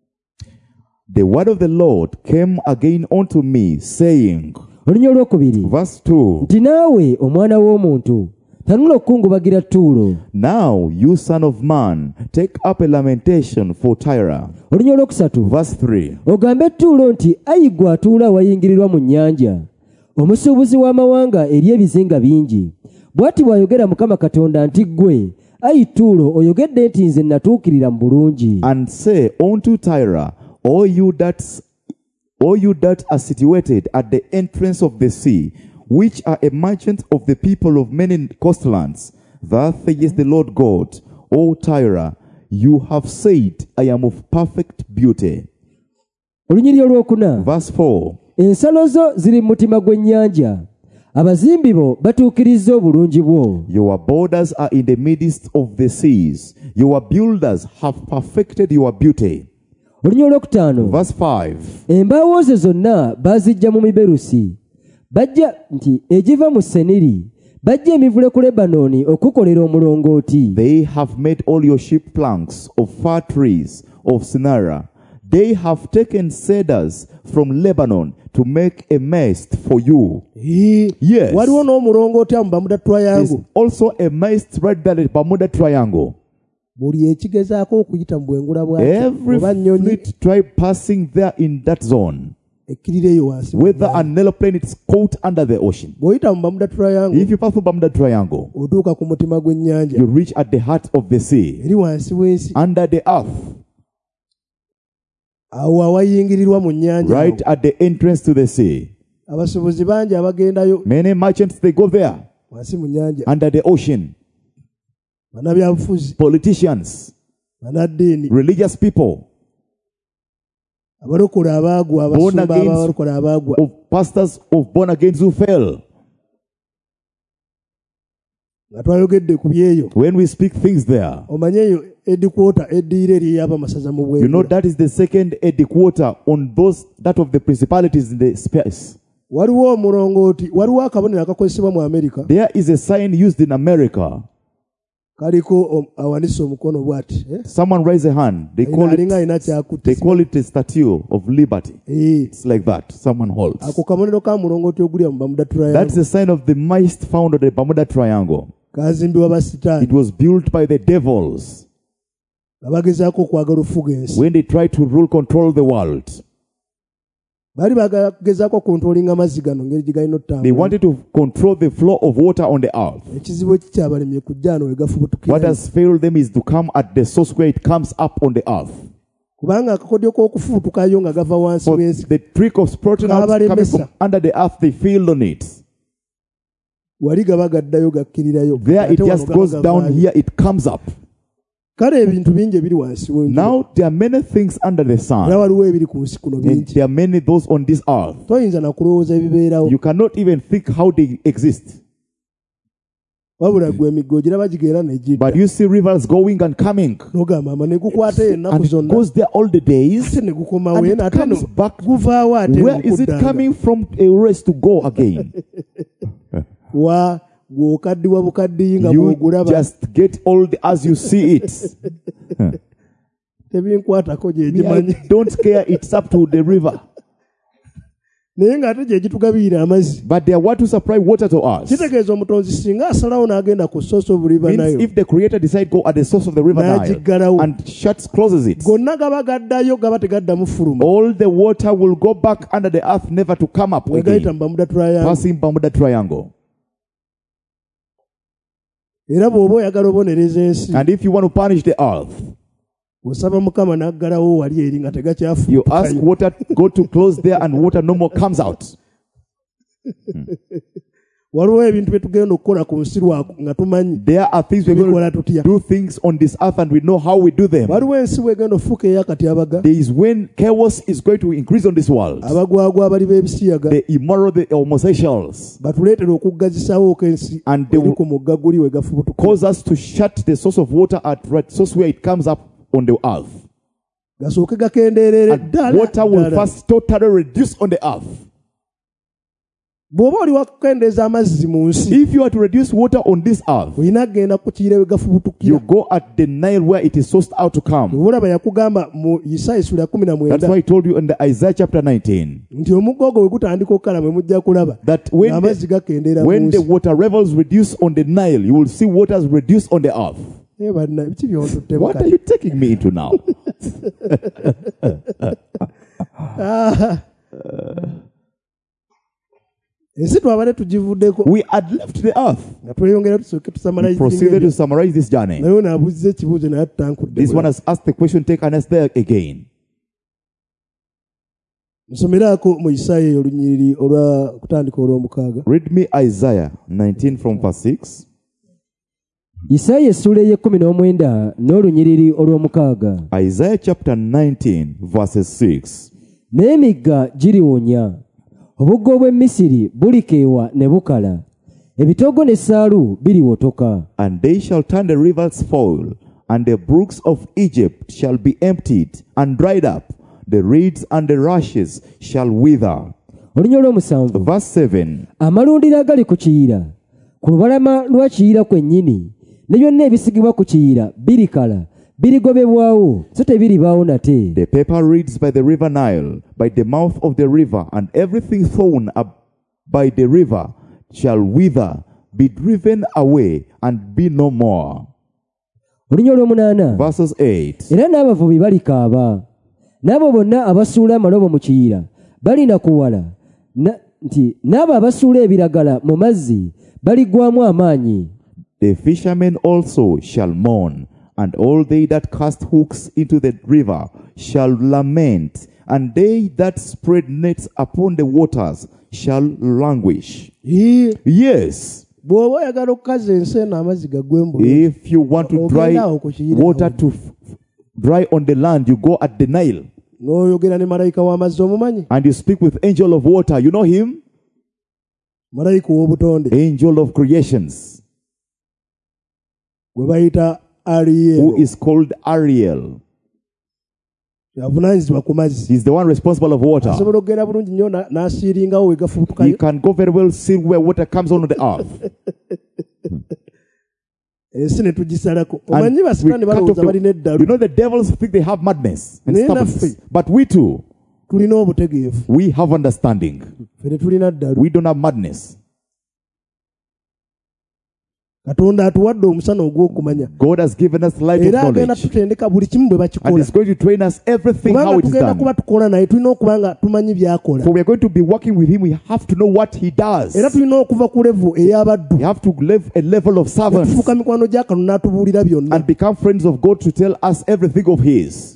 The word of the Lord came again unto me, saying, Olunyiriri olwokubiri. verse two, Nti naawe omwana w'omuntu tanula okukungubagira Ttuulo. Now, you son of man, take up a lamentation for Tyre. Olunyiriri olwokusatu. Verse three, Ogambe Ttuulo nti ayi ggwe atuula awayingirirwa mu nnyanja, omusuubuzi w'amawanga eri ebizinga bingi. Bw'ati bw'ayogera Mukama Katonda nti ggwe, ayi Ttuulo, oyogedde nti nze natuukirira mu bulungi. and say unto Tyre, all you that all you that are situated at the entrance of the sea, which are a merchant of the people of many coastlands, thus says the Lord God, O Tyre, you have said, I am of perfect beauty. Olunyiriri olwokuna. Verse four, Ensalo zo ziri mu mutima gw'ennyanja, abazimbi bo batuukirizza obulungi bwo. your borders are in the midst of the seas, your builders have perfected your beauty. Olunyiriri olwokutaano. Verse five, Embaawo ze zonna baazijja mu miberusi. Bajja nti egiva mu Seniri. Bajja emivule ku Lebanooni okukolera omulongooti. they have made all your ship planks of fir trees of Sinara. They have taken cedars from Lebanon to make a mast for you. Ee, Yes. waliwo n'omulongooti mu Bermuda There's Triangle. also a mast right there at Bermuda Triangle. Buli ekigezaako okuyita mu bwengula bwakyo Every oba nnyonyi fleet tribe passing there in that zone, ekkirira eyo wansi. whether an aeroplane is caught under the ocean. Bw'oyita mu Bermuda Triangle If you pass through Bermuda Triangle, otuuka ku mutima gw'ennyanja you reach at the heart of the sea, eri wansi w'ensi under the earth, awo awayingirirwa mu nnyanja awo. right at the entrance to the sea. Abasuubuzi bangi abagendayo Many merchants, they go there, wansi mu nnyanja, under the ocean. bannabyabufuzi, Politicians, bannaddiini, religious people, abalokole abaagwa, Born abasumba again. abalokole abaagwa. of pastors of born again who fell. Nga twayogedde ku byeyo When we speak things there, omanye eyo edikwota eddiira eriyaba amasaza mu you know bwengula. that is the second ediquota on those that of the principalities in the space. Waliwo omulongooti, waliwo akabonero akakozesebwa mu Amerika There is a sign used in America kaliko om- awanise omukono bw'ati eh? Someone raise a hand. They call alinga it, alina kyakutte. they call it a statue of liberty. Eh, It's like that. Someone holds. ako kabonero ka mulongooti ogulya mu Bermuda That's Triangle the sign of the might found on the Bermuda Triangle. kazimbibwa ba It sitaani was built by the devils nga bagezaako okwagala ofuga ensi. when they tried to rule, control the world. Baali bagezaako kontrolinga amazzi gano ngeri gye galina They otambula. wanted to control the flow of water on the earth. Ekizibu ekikyabalemye kujja wano we What gafubutukira. has failed them is to come at the source where it comes up on the earth. Kubanga akakodyo k'okufubutukayo nga gava wansi For w'ensi the trick of sprouting out coming from under the earth, they failed on it. wali gaba gaddayo gakkirirayo. There it Ate wano just gaba goes down, gavaayo. here it comes up. Kale ebintu bingi ebiri wansi w'enjuba. Now there are many things under the Era sun. waliwo ebiri ku nsi kuno And bingi. there are many those on this earth. Toyinza na kulowooza ebibeerawo. You cannot even think how they exist. Wabula gwe emiggo giraba gigenda ne gidda. But you see rivers going and coming. N'ogamba ama ne gukwata ennaku And it zonna. goes there all the days. Ate ne gukomawo And eno it ate comes no back. guvaawo ate Where is it n'okuddanga. coming from? A race to go again. Wa gw'okaddiwa bukaddiyi nga You bw'ogulaba. just get old as you see it. Tebinkwatako gye Me, gimanyi. I don't care. It's up to the river. Naye ng'ate gye gitugabiira amazzi. But they are what to supply water to us. Kitegeeza omutonzi singa asalawo n'agenda ku source of river Means nayo. if the creator decide go at the source of the river N'agiggalawo. Nile and shuts, closes it, Gonna gaba gaddayo gaba tegaddamu fuluma. all the water will go back under the earth, never to come up We gayita again, mu Bermuda Triangle. passing Bermuda Triangle. Era bw'oba oyagala obonereza ensi. And if you want to punish the earth, Osaba Mukama n'aggalawo wali eri nga you tegakyafuukayo. ask water go to close there, and water no more comes out. Waliwo ebintu bye tugenda okukola ku nsi lwako nga tumanyi. There are things we're going Tubikola to tutya. do things on this earth, and we know how we do them. Waliwo ensi bw'egenda ofuuka ey'akatyabaga. There is when chaos is going to increase on this world. Abagwagwa abali b'ebisiyaga. The immoral, the homosexuals, Batuleetera okuggazisaawo ok'ensi. And they eri will ku mugga guli we gafubutuka. cause us to shut the source of water at right source where it comes up on the earth. Gasooke gakendeerere And ddala. water will ddala. first totally reduce on the earth. Bw'oba oli wakukendeeza amazzi mu nsi. If you are to reduce water on this earth, Olina kugenda ku kiyira we gafubutukira. you go at the Nile where it is sourced out to come. Olaba yakugamba mu Isaaya sura ya kumi na That's mwenda why I told you in the Isaiah chapter nineteen nti omugga ogwo we gutandika okukala mwe mujja kulaba that when amazzi the, gakendeera mu when the nsi. water levels reduce on the Nile, you will see waters reduce on the earth. Eh, banna biki by'ontuttemu What are kati? you taking me into now? Ah. Ensi twabadde tugivuddeko We had left the earth. nga tweyongera tusooke We tusamalayizinga proceeded ebyo. to summarize this journey. naye ono abuzza ekibuuzo naye tutankudde. This one has asked the question, take an us there again. Nsomeraako mu Isaaya eyo olunyiriri olwa kutandika olw'omukaaga. Read me Isaiah nineteen from verse six. Isaaya essula ey'ekkumi n'omwenda n'olunyiriri olw'omukaaga. Isaiah chapter nineteen, verses six. N'emigga giliwonya, obuggo bw'e Misiri bulikeewa ne bukala, ebitogo n'essaalu biliwotoka. And they shall turn the rivers foul, and the brooks of Egypt shall be emptied and dried up. The reeds and the rushes shall wither. Olunya olw'omusanvu. Verse seven. Amalundiro agali ku kiyira, ku lubalama lwa kiyira kwennyini, ne byonna ebisigibwa ku kiyira birikala, birigobebwawo, so tebiribaawo nate. The paper reeds by the river Nile, by the mouth of the river, and everything thrown up by the river shall wither, be driven away, and be no more. Olunya olw'omunaana. Verses eight. Era n'abavubi balikaaba, n'abo bonna abasuula amalobo mu kiyira balina kuwala, na- nti n'abo abasuula ebiragala mu mazzi baligwamu amaanyi. The fishermen also shall mourn, and all they that cast hooks into the river shall lament, and they that spread nets upon the waters shall languish. Ii, Yes, bw'oba oyagala okukaza ensi eno amazzi gagwembula. if you want to dry Ogenda awo ku kiyira water awo. to f- dry on the land, you go at the Nile, N'oyogera ne malayika w'amazzi omumanyi. and you speak with angel of water. You know him? Malayika w'obutonde. Angel of creations, Gwe bayita who Ariel. is called Ariel. Avunaanyizibwa ku mazzi. He's the one responsible of water. Asobola okugenda bulungi nnyo na- n'asiiringawo we He gafubutukayo. can go very well see where water comes on the earth. ensi ne tugisalako And omanyi we basitaani cut off balowooza balina the, eddalu you know the devils think they have madness and Naye stubbornness. naffe- But we too, tulina obutegeevu we have understanding. ffe tetulina ddalu We don't have madness. katonda atuwadde omusana ogw'okumanya God has given us light of era agenda knowledge. tutendeka buli kimu bwe And bakikola He's going to train us everything how kubanga it is tugenda done. kuba tukola naye tulina okuba nga tumanyi byakola For we are going to be working with Him, we have to know what He does. era tulina okuva ku levu ey'abaddu We have to live a level of servants tufuuka mikwano gya kano n'atubuulira byonna and become friends of God to tell us everything of His.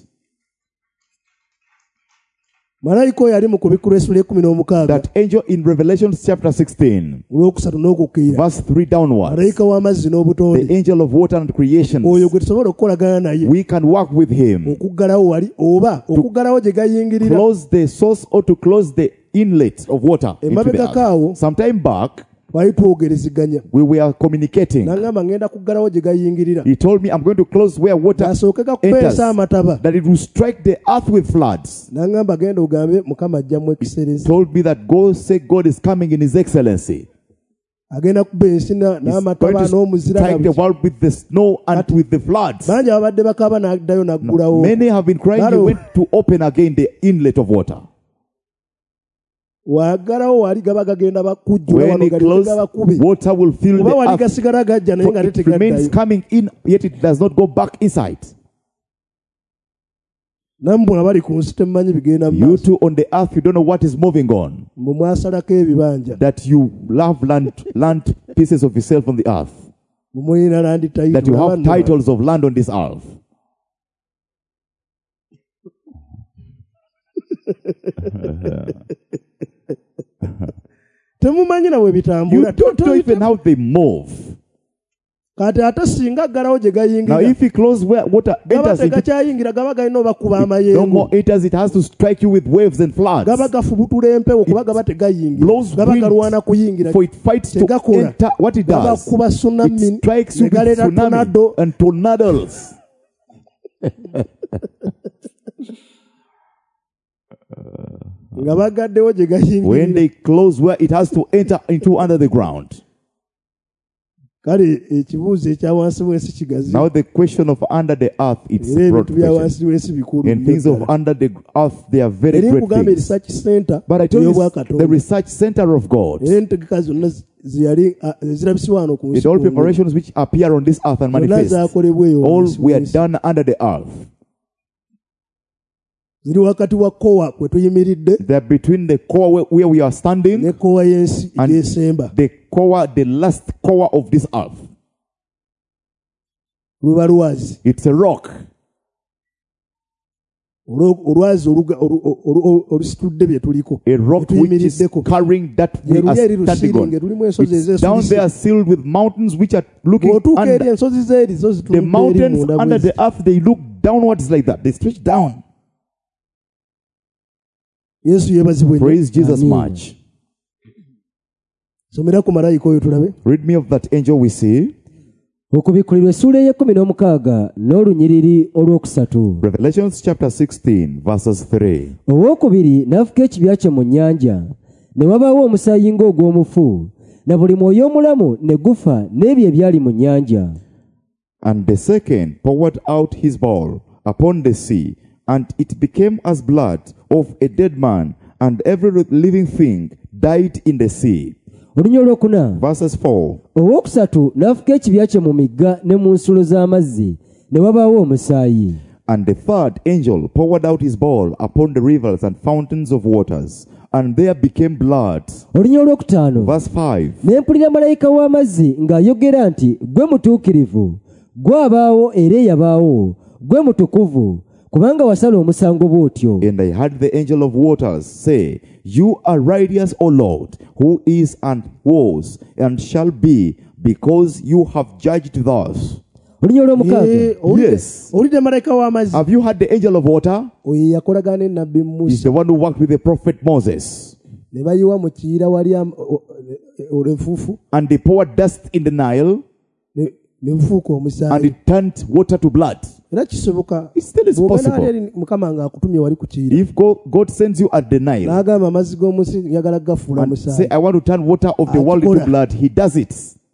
malayika oyo ali mu kubikkulwa essula ekkumi n'omukaaga That angel in Revelation chapter sixteen, olwokusatu n'okukkiira verse three downwards, malayika w'amazzi n'obutonde the angel of water and creation, oyo gwe tusobola okukolagana naye we can work with him. okuggalawo wali oba okuggalawo gye gayingirira Close the source or to close the inlet of water into the emabega kaawo earth. Sometime back, twali twogereziganya we were communicating. nangamba ngenda kuggalawo gye gayingirira He told me, I'm going to close where water asooke gakupeesa enters, amataba that it will strike the earth with floods. nangamba genda ogambe mukama ajjamu ekiserezi Told me that go say God is coming in His excellency. agenda kuba ensi na- He's going n'amataba to n'omuzira strike the na buli- world with the snow and with the floods. bangi ababadde bakaaba n'addayo n'aggulawo Many have been crying, Hello. you went to open again the inlet of water. waggalawo wali gaba gagenda bakujjula When wano he gali closes, gabakubi water will fill oba wali the earth. gasigala gajja naye nga For it remains tetegaddayo coming in, yet it does not go back inside. nammwe abali ku nsi temumanyi bigenda mu You maaso too on the earth, you don't know what is moving on. mwe mwasalako ebibanja That you love land, land pieces of yourself on the earth. mwe mulina landi That you have titles of land on this earth. temumanyi na bwe You bitambula don't know even how they move. kati ate singa aggalawo gye Now, gayingira if you close where water gaba enters, into, tegakyayingira gaba galina obakuba no amayengo more enters, it has to strike you with waves and floods. gaba gafubutula empewo kuba gaba tegayingira Blows gaba wind, galwana kuyingira for it fights to Tegakola. enter. What it gaba does, kuba it tsunami strikes you ne with galeeta tsunami tornado and tornadoes. nga bagaddewo gye When gayingira they close where it has to enter into under the ground. kale ekibuuzo ekya wansi w'ensi kigazi Now the question of under the earth, it's era a broad ebintu bya question. wansi w'ensi bikulu And things of under the earth, they are very eri great nkugamba things. research center But I told you, it's the ey'obwakatonda research center of God. era entegeka zonna zi- ziyali ah, zirabisibwa wano ku With nsi all kungulu. preparations which appear on this earth and zonna manifest, zakolebwa eyo all wansi were w'ensi. done under the earth. ziri wakati wa kowa kwe tuyimiridde They're between the core where- where we are standing, ne kowa y'ensi And- esemba the core, the last core of this earth. luba lwazi It's a rock. Olwo- olwazi oluga- olu- olu- olusitudde bye tuliko A rock which is tuyimiriddeko carrying that we Lye luli eri are standing lusiringe on. lulimu ensozi It's down ezeesulise there sealed with mountains which are looking bw'otuuka eri under. ensozi zeeri zo The zitunudde eri mountains munda under bwezi. the earth, they look downwards like that. They stretch down. yesu yeebazibwe nnyo. Praise Jesus Amen. much. somera ku malayika oyo tulabe Read me of that angel we see. okubikkulirwa essula ey'ekkumi n'omukaaga n'olunyiriri olwokusatu Revelations chapter sixteen, verses three. owookubiri n'afuka ekibya kye mu nnyanja ne wabaawo omusaayi ng'ogw'omufu na buli mwoyo omulamu ne gufa n'ebyo ebyali mu nnyanja And the second poured out his bowl upon the sea, and it became as blood of a dead man, and every living thing died in the sea. olunya olwokuna Verses four. owookusatu n'afuka ekibya kye mu migga ne mu nsulo z'amazzi ne wabaawo omusaayi And the third angel poured out his bowl upon the rivers and fountains of waters, and there became blood. olunya olwokutaano Verse five. ne mpulira malayika w'amazzi ng'ayogera nti gwe mutuukirivu gwe abaawo era eyabaawo gwe mutukuvu kubanga wasala omusango bw'otyo And I heard the angel of waters say, You are righteous, O Lord, who is and was and shall be, because you have judged thus. olunya olw'omukaaga Ye, owulidde- Yes. owulidde malayika w'amazzi Have you heard the angel of water? oyo yakolagana n'ennabbi He's musa the one who worked with the prophet Moses. ne bayiwa mu kiyira wali am- o- o- olw'enfuufu And they poured dust in the Nile, ne ne nfuuka and omusaayi it turned water to blood. era kisoboka It still is bw'ogenda possible. wali eri mukama ng'akutumye wali ku kiyira If God, God sends you at the Nile n'agamba amazzi g'omunsi njagala gafuula and say, musaayi I want to turn water of the world into Akikola. blood, he does it.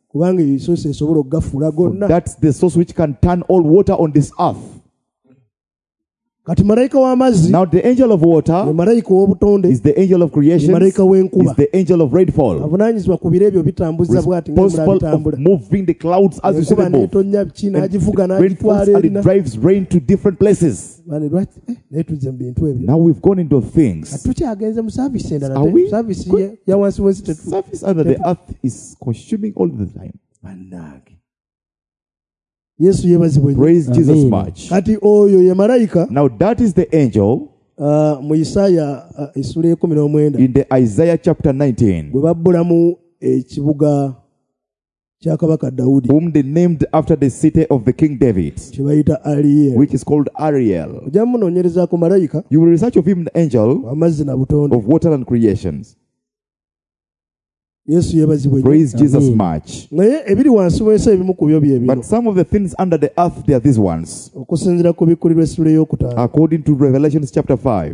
kubanga ebisoose esobola okugafuula gonna. That's the source which can turn all water on this earth. Kati malayika w'amazzi Now the angel of ye water malayika w'obutonde is the angel of creation, malayika is w'enkuba. the angel of rainfall, Avunaanyizibwa ku biro ebyo bitambuza bw'ati responsible ng'emula of bitambula. moving the clouds as you see Enkuba them move. n'etonnya biki n'agivuga Rain falls n'agitwala and it erina. drives rain to different places. Bane lwaki eh, naye tuzze mu bintu ebyo. Now we've gone into things. Tukyagenze mu saavisi endala. Are we? Saavisi ye- ya wansi w'ensi tetu. Surface under the earth is consuming all the time. Bannange. Yesu yeebazibwe nnyo. Praise Jesus Amen. much. Kati oyo ye malayika Now that is the angel ah, mu Isaaya ah, essula ekumi n'omwenda in the Isaiah chapter nineteen, bwe babbulamu ekibuga kya kabaka Dawudi whom they named after the city of the King David, kye bayita Aliyeeri. which is called Ariel. Ojja munoonyereza ku malayika You will research of him, the angel amazzi na butonde. of water and creations. Yesu yeebazibwe nnyo. Praise Jesus Amen. much. Naye ebiri wansi w'ensi ebimu ku byo bye bino But some of the things under the earth, they are these ones. okusinziira ku bikkulirwa essula ey'okutaano. According to Revelation chapter five.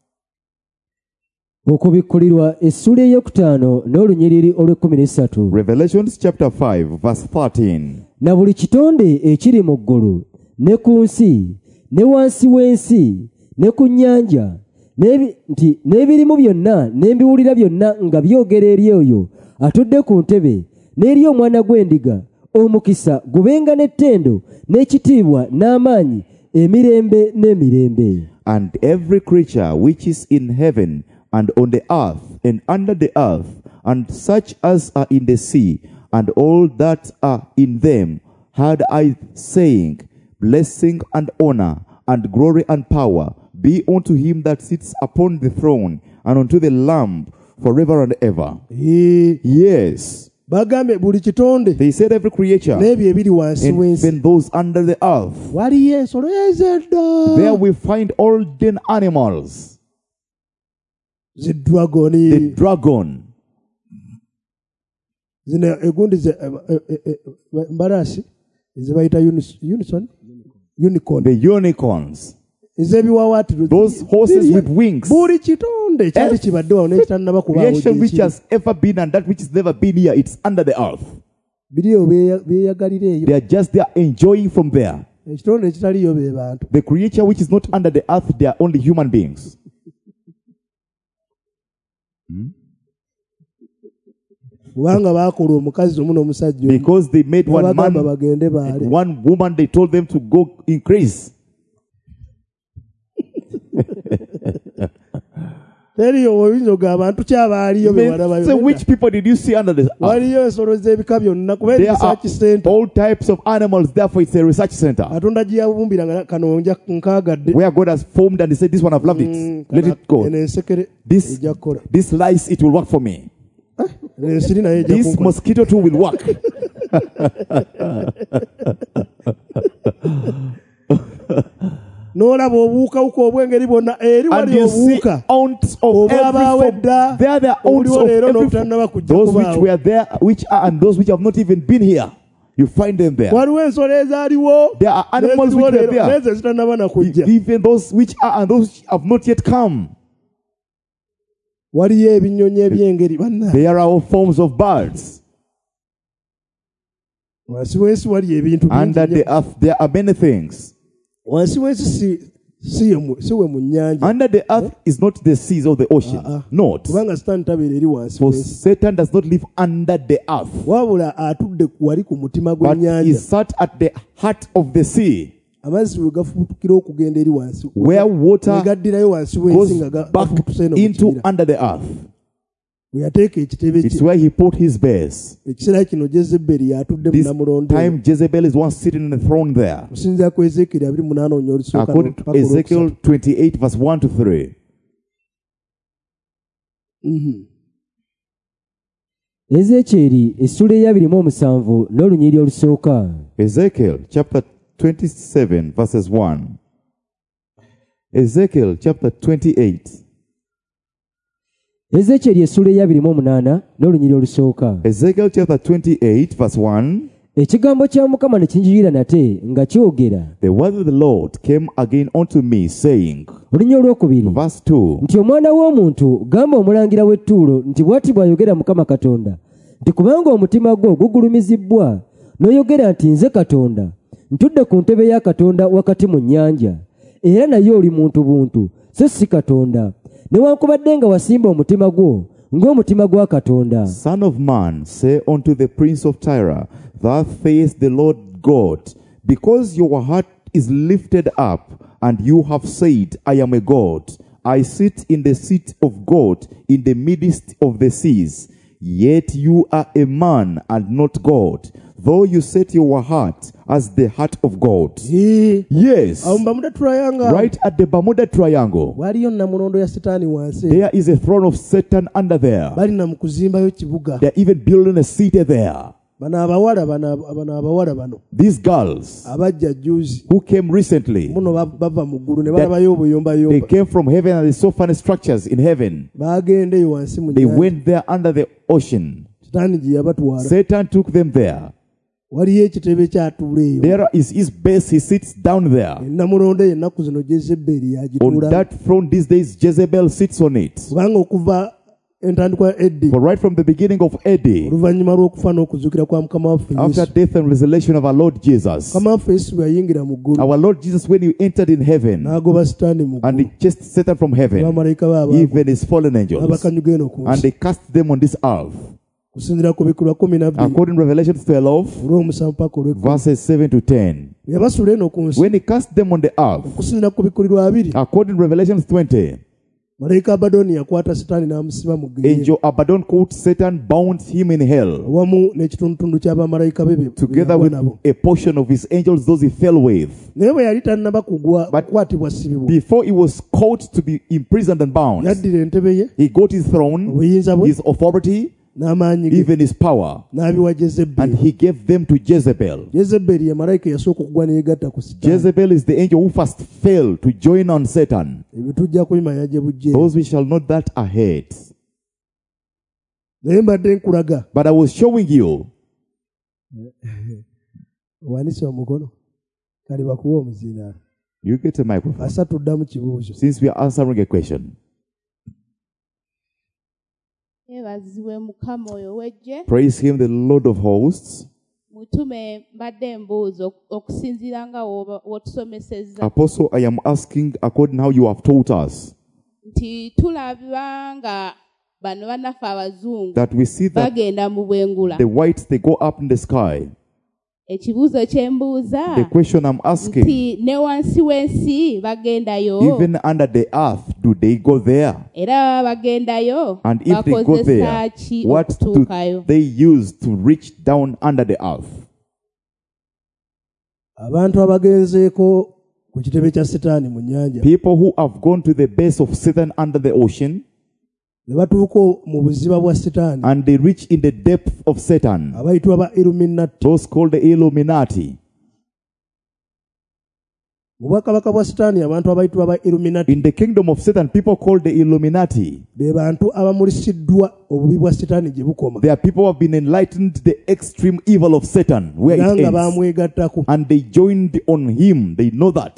okubikkulirwa essula ey'okutaano n'olunyiriri olw'ekkumi n'essatu. Revelation chapter five, verse thirteen. Na buli kitonde ekiri mu ggulu ne ku nsi ne wansi w'ensi ne ku nnyanja n'ebi- nti n'ebirimu byonna n'embiwulira byonna nga byogera eri oyo atudde ku ntebe n'eri omwana gw'endiga omukisa gubenga n'ettendo n'ekitiibwa n'amaanyi emirembe n'emirembe. And every creature which is in heaven and on the earth and under the earth, and such as are in the sea, and all that are in them, heard I saying, Blessing and honor and glory and power be unto him that sits upon the throne, and unto the Lamb forever and ever. Ee, Yes, bagambye buli kitonde they said every creature, n'ebyo ebiri wansi and w'ensi even those under the earth. waliyo ensolo ez'edda There we find all the animals, the zidragoni dragon, zino egundi ze- eh, eh, eh, eh, mbalaasi ezebayita unis- unison unicorn the unicorns, ez'ebiwawaatiro those horses with wings. buli kitonde ekyali Every kibadde wawo n'ekitanaba kubaawo Creation which gyekiri. has ever been and that which has never been here, it's under the earth. biri eyo beeya- beeyagalira eyo They are just there enjoying from there. ekitonde ekitaliyo be bantu The creature which is not under the earth, they are only human beings. kubanga baakola omukazi omu n'omusajja omu. Because they made one Babagamba man bagende and baale one woman, they told them to go increase. teriyo oyinza ogamba abantu kyabaaliyo be walabayo. So which people did you see under the earth? waliyo ensolo z'ebika byonna kuba There are research center all types of animals, therefore it's a research center. katonda gye yabumbira nga kano nja nkaagadde Where God has formed and he said, this one I've loved it. Let it go. eno ensekere This, ejja kukola this lice, it will work for me. eno ensiri naye ejja This kunkola. mosquito too will work. n'olaba obuwukawuka obw'engeri bwonna eri And wali you see obuwuka ounce of every obwabaawo form. edda They are the ounce obuliwo of leero every n'obutannaba form. kujja Those which kubaawo were there, which are, and those which have not even been here. You find them there. waliwo ensolo ezaaliwo There are animals which n'eziriwo were leero, there. n'ezo ezitannaba na E- kujja Even those which are and those which have not yet come. waliyo ebinyonyi eby'engeri banna There are all forms of birds. wansi w'ensi wali ebintu bingi Under nnyo. the earth, there are many things. wansi w'ensi si si ye mu- si we mu nnyanja Under the earth is not the seas or the ocean. Uh-uh. Not. kubanga sitaani tabeera eri wansi For w'ensi Satan does not live under the earth, wabula atudde wali ku mutima but gw'ennyanja he sat at the heart of the sea, amazzi we gafutukira okugenda eri wansi where water we gaddirayo wansi goes w'ensi nga ga- back gafutuse eno mu into kibira. under the earth. we yateeka ekitebe It's kye where he put his base. ekiseera kino jezeberi yatudde mu This namulondo time Jezebel is one sitting in the throne there. okusinziira ku ezekiri abiri munaana onywa olusooka According to Ezekiel twenty-eight, verse one to three. ezekyeri essula ey'abiri mu omusanvu n'olunyiriri olusooka. Ezekiel chapter twenty-seven, verses one. Ezekiel chapter twenty-eight. ezekyeri essula ey'abiri mu omunaana n'olunyiriri olusooka. Ezekiel chapter twenty-eight, verse one. ekigambo kya mukama ne kinjirira nate nga kyogera. The word of the Lord came again unto me, saying, olunya olwokubiri verse two. nti omwana w'omuntu gamba omulangira w'ettuulo nti bw'ati bw'ayogera mukama katonda nti kubanga omutima gwo gugulumizibbwa n'oyogera nti nze Katonda ntudde ku ntebe ya Katonda wakati mu nnyanja era naye oli muntu buntu so si Katonda newankubadde nga wasimba omutima gwo ng'omutima gwa Katonda. Son of man, say unto the prince of Tyre, thus saith the Lord God, because your heart is lifted up, and you have said, I am a God. I sit in the seat of God in the midst of the seas. Yet you are a man and not God, though you set your heart as the heart of God. Eh, Yes. awo mu Bermuda Triangle Right at the Bermuda Triangle, waliyo namulondo ya Setaani wansi. there is a throne of Satan under there. Bali na mu kuzimbayo kibuga. They're even building a city there. Bano abawala bano bano abawala bano These girls abajja juzi who came recently, muno ba- bava mu ggulu ne balabayo obuyomba they yomba. came from heaven and they saw funny structures in heaven. Bagendeyo wansi mu They nnyanja. went there under the ocean. Setaani gye yabatwala. Satan took them there. Waliyo ekitebe kyatuula eyo. There is his base. He sits down there. Namulondo eyo ennaku zino Jezeberi On yagituula. that throne these days, Jezebel sits on it. Kubanga okuva entandikwa ya Eddi For right from the beginning of Eddie, oluvannyuma lw'okufa n'okuzuukira kwa Mukama waffe after Yesu. death and resurrection of our Lord Jesus, Mukama waffe Yesu bwe yayingira mu ggulu our Lord Jesus, when he entered in heaven n'agoba Setaani mu and ggulu. he chased Satan from heaven, Bamalayika baabo even his fallen angels, abakanyuga eno ku and nsi. they cast them on this earth. Kusinziira ku Bikulu kumi na bbiri According to Revelation twelve, olw'omusanvu paka olw'ekkumi. verses seven to ten. Yabasula eno ku nsi. When he cast them on the earth, Kusinziira ku Bikulu abiri according to Revelation twenty, malayika Abadoni yakwata Setaani n'amusiba mu ggere angel Abaddon caught Satan, bound him in hell, awamu n'ekitundutundu ky'abamalayika be be- together be with nabo. a portion of his angels, those he fell with. Naye bwe yali tannaba kugwa But- kukwatibwa sibibwa Before he was caught to be imprisoned and bound, yaddira entebe ye he got his throne, obuyinza bwe his authority, n'amaanyi ge even his power, n'abiwa and Jezeberi. he gave them to Jezebel. Jezeberi ye malayika eyasooka okugwa n'eyegatta ku Setaani. Jezebel is the angel who first fell to join on Satan. Ebyo tujja kubimanya gye bujje. Those we shall know that ahead. Naye mbadde nkulaga But I was showing you, owanise omukono kale bakuwa omuzindaalo you get a microphone, asa tuddamu kibuuzo. since we are answering a question. Yeebazibwe Mukama oyo w'eggye. Praise him, the Lord of hosts. Mutume mbadde mbuuza ok- okusinziira nga w'oba- w'otusomesezza Apostle, I am asking according how you have taught us, nti tulaba nga bano bannaffe abazungu that we see that bagenda mu bwengula. the whites, they go up in the sky. Ekibuuzo kye mbuuza The question I'm asking, nti ne wansi w'ensi bagendayo even under the earth, do they go there? era bagendayo And if they go bakozesa there, ki what do okutuukayo. they use to reach down under the earth? Abantu abagenzeeko ku kitebe kya Setaani mu nnyanja People who have gone to the base of Satan under the ocean, ne batuuka mu buziba bwa Setaani and they reach in the depth of Satan, abayitibwa ba Illuminati. those called the Illuminati. Mu bwakabaka bwa Setaani abantu abayitibwa ba Illuminati In the kingdom of Satan, people called the Illuminati. be bantu abamulisiddwa obubi bwa Setaani gye bukoma They are people who have been enlightened the extreme evil of Satan, where era it nga ends. baamwegattako. And they joined on him. They know that.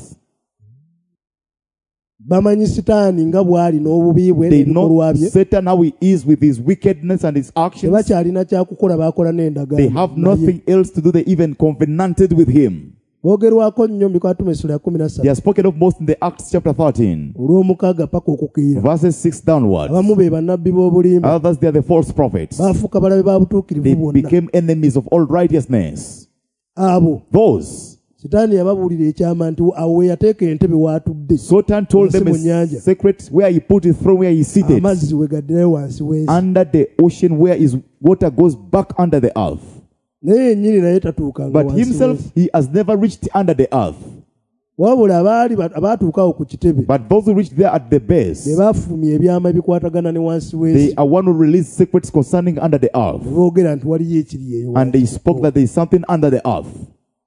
Bamanyi Setaani nga bw'ali n'obubi bwe They know n'ebikolwa bye. Satan how he is with his wickedness and his actions. Tebakyalina kyakukola baakola They n'endagaano have naye. nothing else to do. They even covenanted with him. Boogerwako nnyo mu Mikato essula ya kumi na They ssatu are spoken of most in the Acts chapter thirteen, olw'omukaaga paka okukkirira. verses six downwards. Abamu be bannabbi b'obulimba Others, they are the false prophets. baafuuka balabe ba butuukirivu They bonna. became enemies of all righteousness. Abo Those. Setaani yababuulira ekyama nti awo we yateeka entebe w'atudde Satan told them Wansi mu nnyanja. a secret where he put his throne, where he seated. amazzi we gaddirayo wansi w'ensi. Under the ocean, where his water goes back under the earth. Naye yennyini naye tatuukanga But wansi himself, w'ensi. he has never reached under the earth. wabula abaali ba- abaatuukawo ku kitebe But those who reached there at the be base, baafulumya ebyama ebikwatagana ne wansi they w'ensi are one who released secrets concerning under the ne earth. boogera nti waliyo ekiri eyo And they wansi. spoke that there is something under the earth.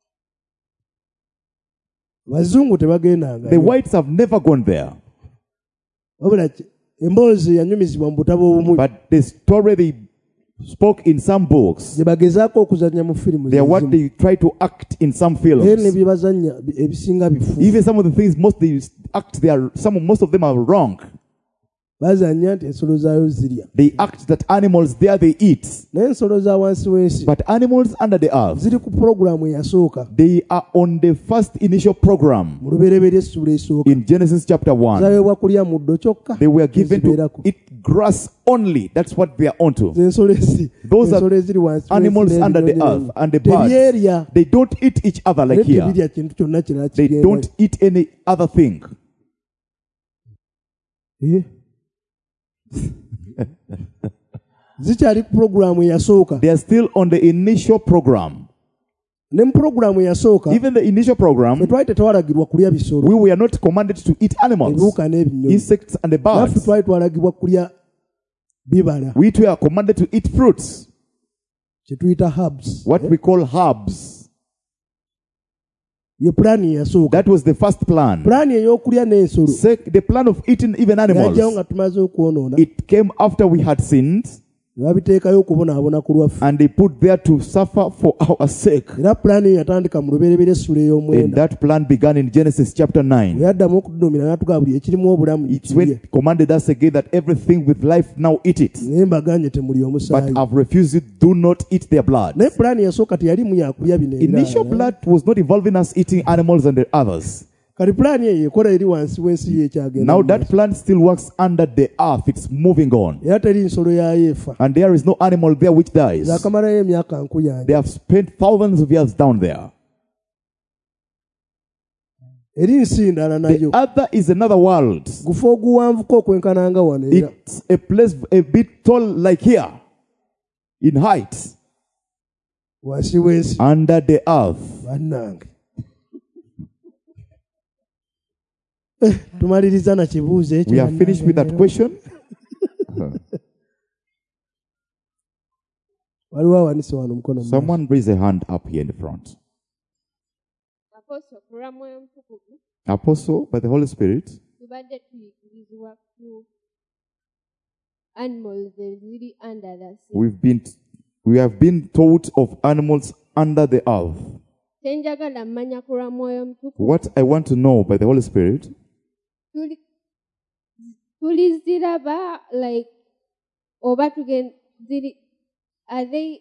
abazungu The tebagendangayo whites have never gone there. wabula ki- emboozi yanyumizibwa mu butabo obumu But the story they spoke in some books, gye bagezaako okuzannya mu firimu they are what zezimu. they try to act in some naye ne films. bye bazannya bi- ebisinga bifu Even some of the things most they act, they are some most of them are wrong. bazanya nti ensolo zaayo zirya They act that animals there they eat. naye ensolo za wansi w'ensi But animals under the earth, ziri ku pulogulaamu eyasooka they are on the first initial program. mu lubereberye essula esooka In Genesis chapter one, zaweebwa kulya muddo kyokka they were given to tezibeerako. eat grass only. That's what they are onto. ensolo ezi Those are ensolo eziri wansi Animals w'ensi under the n'ebinyonyi earth and the birds. tebyerya They don't eat each other like naye here. tebirya kintu kyonna kirala They kigenda. don't eat any other thing. Eh? zikyali ku pulogulaamu eyasooka They are still on the initial program. ne mu pulogulaamu eyasooka Even the initial program, ffe twali tetwalagirwa kulya bisolo we were not commanded to eat animals, ebiwuka n'ebinyonyi insects and the naffe birds. twali twalagirwa kulya bibala We too are commanded to eat fruits, kye tuyita herbs what we call herbs. ye pulaani eyasooka That was the first plan. pulaani ey'okulya n'ensolo Sec- the plan of eating even yajjawo animals, nga tumaze okwonoona it came after we had sinned, ne babiteekayo okubonaabona ku lwaffe and they put there to suffer for our sake. era pulaani eyo yatandika mu lubereberye essula And ey'omwenda that plan began in Genesis chapter bwe nine. yaddamu okutunuumira n'atugaa buli ekirimu obulamu It's gikirye when it commanded us again that everything with life now eat it. naye mbaganye temuli omusaayi But I've refused it. Do not eat their blood. naye pulaani yasooka teyalimu yakulya bino Initial ebirala. blood was not involving us eating animals and the others. kati pulaani eyo ekola eri wansi w'ensi yekyagenda Now that plan still works under the earth. It's moving on. era teri nsolo yayo efa And there is no animal there which dies. zakamalayo emyaka They nkuyanja have spent thousands of years down there. eri nsi ndala nayo The other is another world. gufa oguwanvuko okwenkananga wano era It's a place a bit tall like here in height wansi w'ensi under the earth. bannange Eh, tumaliriza na kibuuzo ekyo We are finished with that question. waliwo awanise wano omukono mu maaso. Someone raise a hand up here in the front. Apostle kulwa mwoyo mutukuvu Apostle, by the Holy Spirit, tubadde tuyigirizibwa ku animals eziri under the sea. we've been we have been taught of animals under the earth. Kyenjagala mmanya kulwa mwoyo mutukuvu What I want to know by the Holy Spirit, tuli tuliziraba like oba tugen ziri are they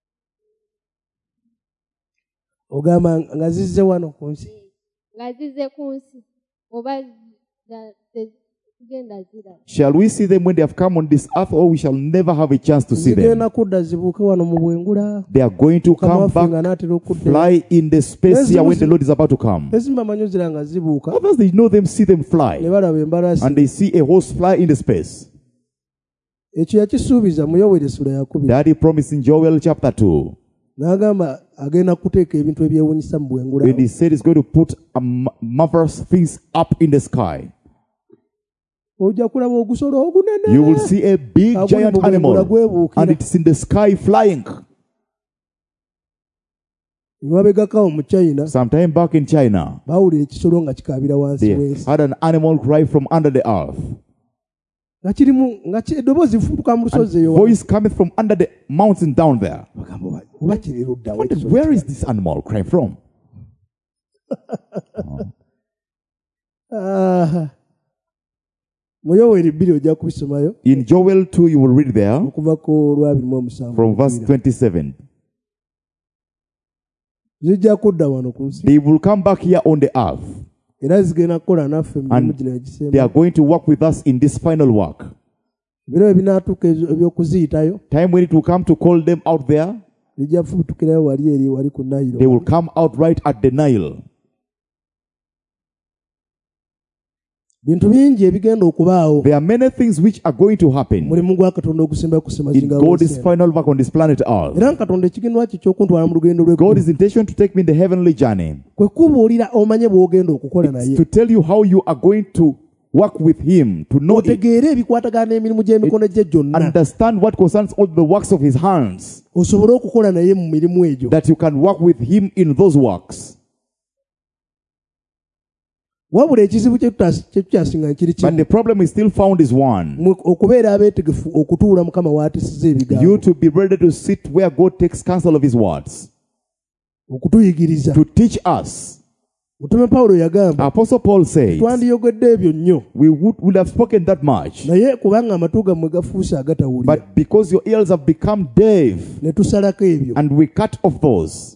ogamba nga zizze wano ku nsi nga zize ku nsi oba za- ze- tugenda ziraba. shall we see them when they have come on this earth, or we shall never have a chance to see them? zigenda kudda zibuuke wano mu bwengula They are going to Mukama come waffe nga back, naatera okudda fly in the space here when the Lord is about to come. ezimba manyuzira nga zibuuka Others, they know them, see them ne fly, balaba embalaasi and they see a horse fly in the space. ekyo yakisuubiza mu Yoweri essula yakubiri That he promised in Joel chapter two. n'agamba agenda kuteeka ebintu ebyewuunyisa mu bwengula When he said he's going to put a ma- marvelous things up in the sky. ojja kulaba ogusolo ogunene You will see a big Aguli giant mu bwengula animal, gwebuukira. and it's in the sky flying. emabegakawo mu China Sometime back in China, baawulira ekisolo nga kikaabira wansi they w'ensi had an animal cry from under the earth. nga kirimu nga ki- eddoboozi lifubuka mu And lusozi eyo voice coming from under the mountain down there. bagamba oba kiri luddawo Wondered, ekisolo where is this animal crying from? Ah. mu Yoweri bbiri ojja kubisomayo In Joel two, you will read there okuva ku lwabiri mu omusanvu from verse twenty-seven. zijja kudda wano ku nsi They will come back here on the earth, era zigenda kukola naffe mu mirimu and gino they egisemba are going to work with us in this final work. ebiro ebinaatuuka ezo- eby'okuziyitayo Time when it will come to call them out there, lijja fubutukirayo wali eri wali ku they nayiro will come out right at the Nile. bintu bingi ebigenda okubaawo There are many things which are going to happen mulimu gwa katonda ogusemba in kusemazinga God's final work on this planet Earth. era katonda ekigendwa kye ky'okuntwala mu lugendo lwe God's intention to take me in the heavenly journey kwe kubuulira omanye bw'ogenda okukola is naye to tell you how you are going to work with Him, to know it, otegeere ebikwatagana n'emirimu gy'emikono gye gyonna understand what concerns all the works of His hands, osobole okukola naye mu mirimu egyo that you can work with Him in those works. wabula ekizibu kye tutas- kye tukyasinga kiri But the kimu problem is still found is one. Mwe- okubeera abeetegefu okutuula mukama w'atisiza You ebigambo to be ready to sit where God takes counsel of His words, okutuyigiriza to teach us. mutume Pawulo yagamba Apostle Paul said, twandiyogedde ebyo nnyo we would, would have spoken that much, naye kubanga amatu gammwe gafuuse agatawulira but because your ears have become deaf, ne tusalako ebyo and we cut off those.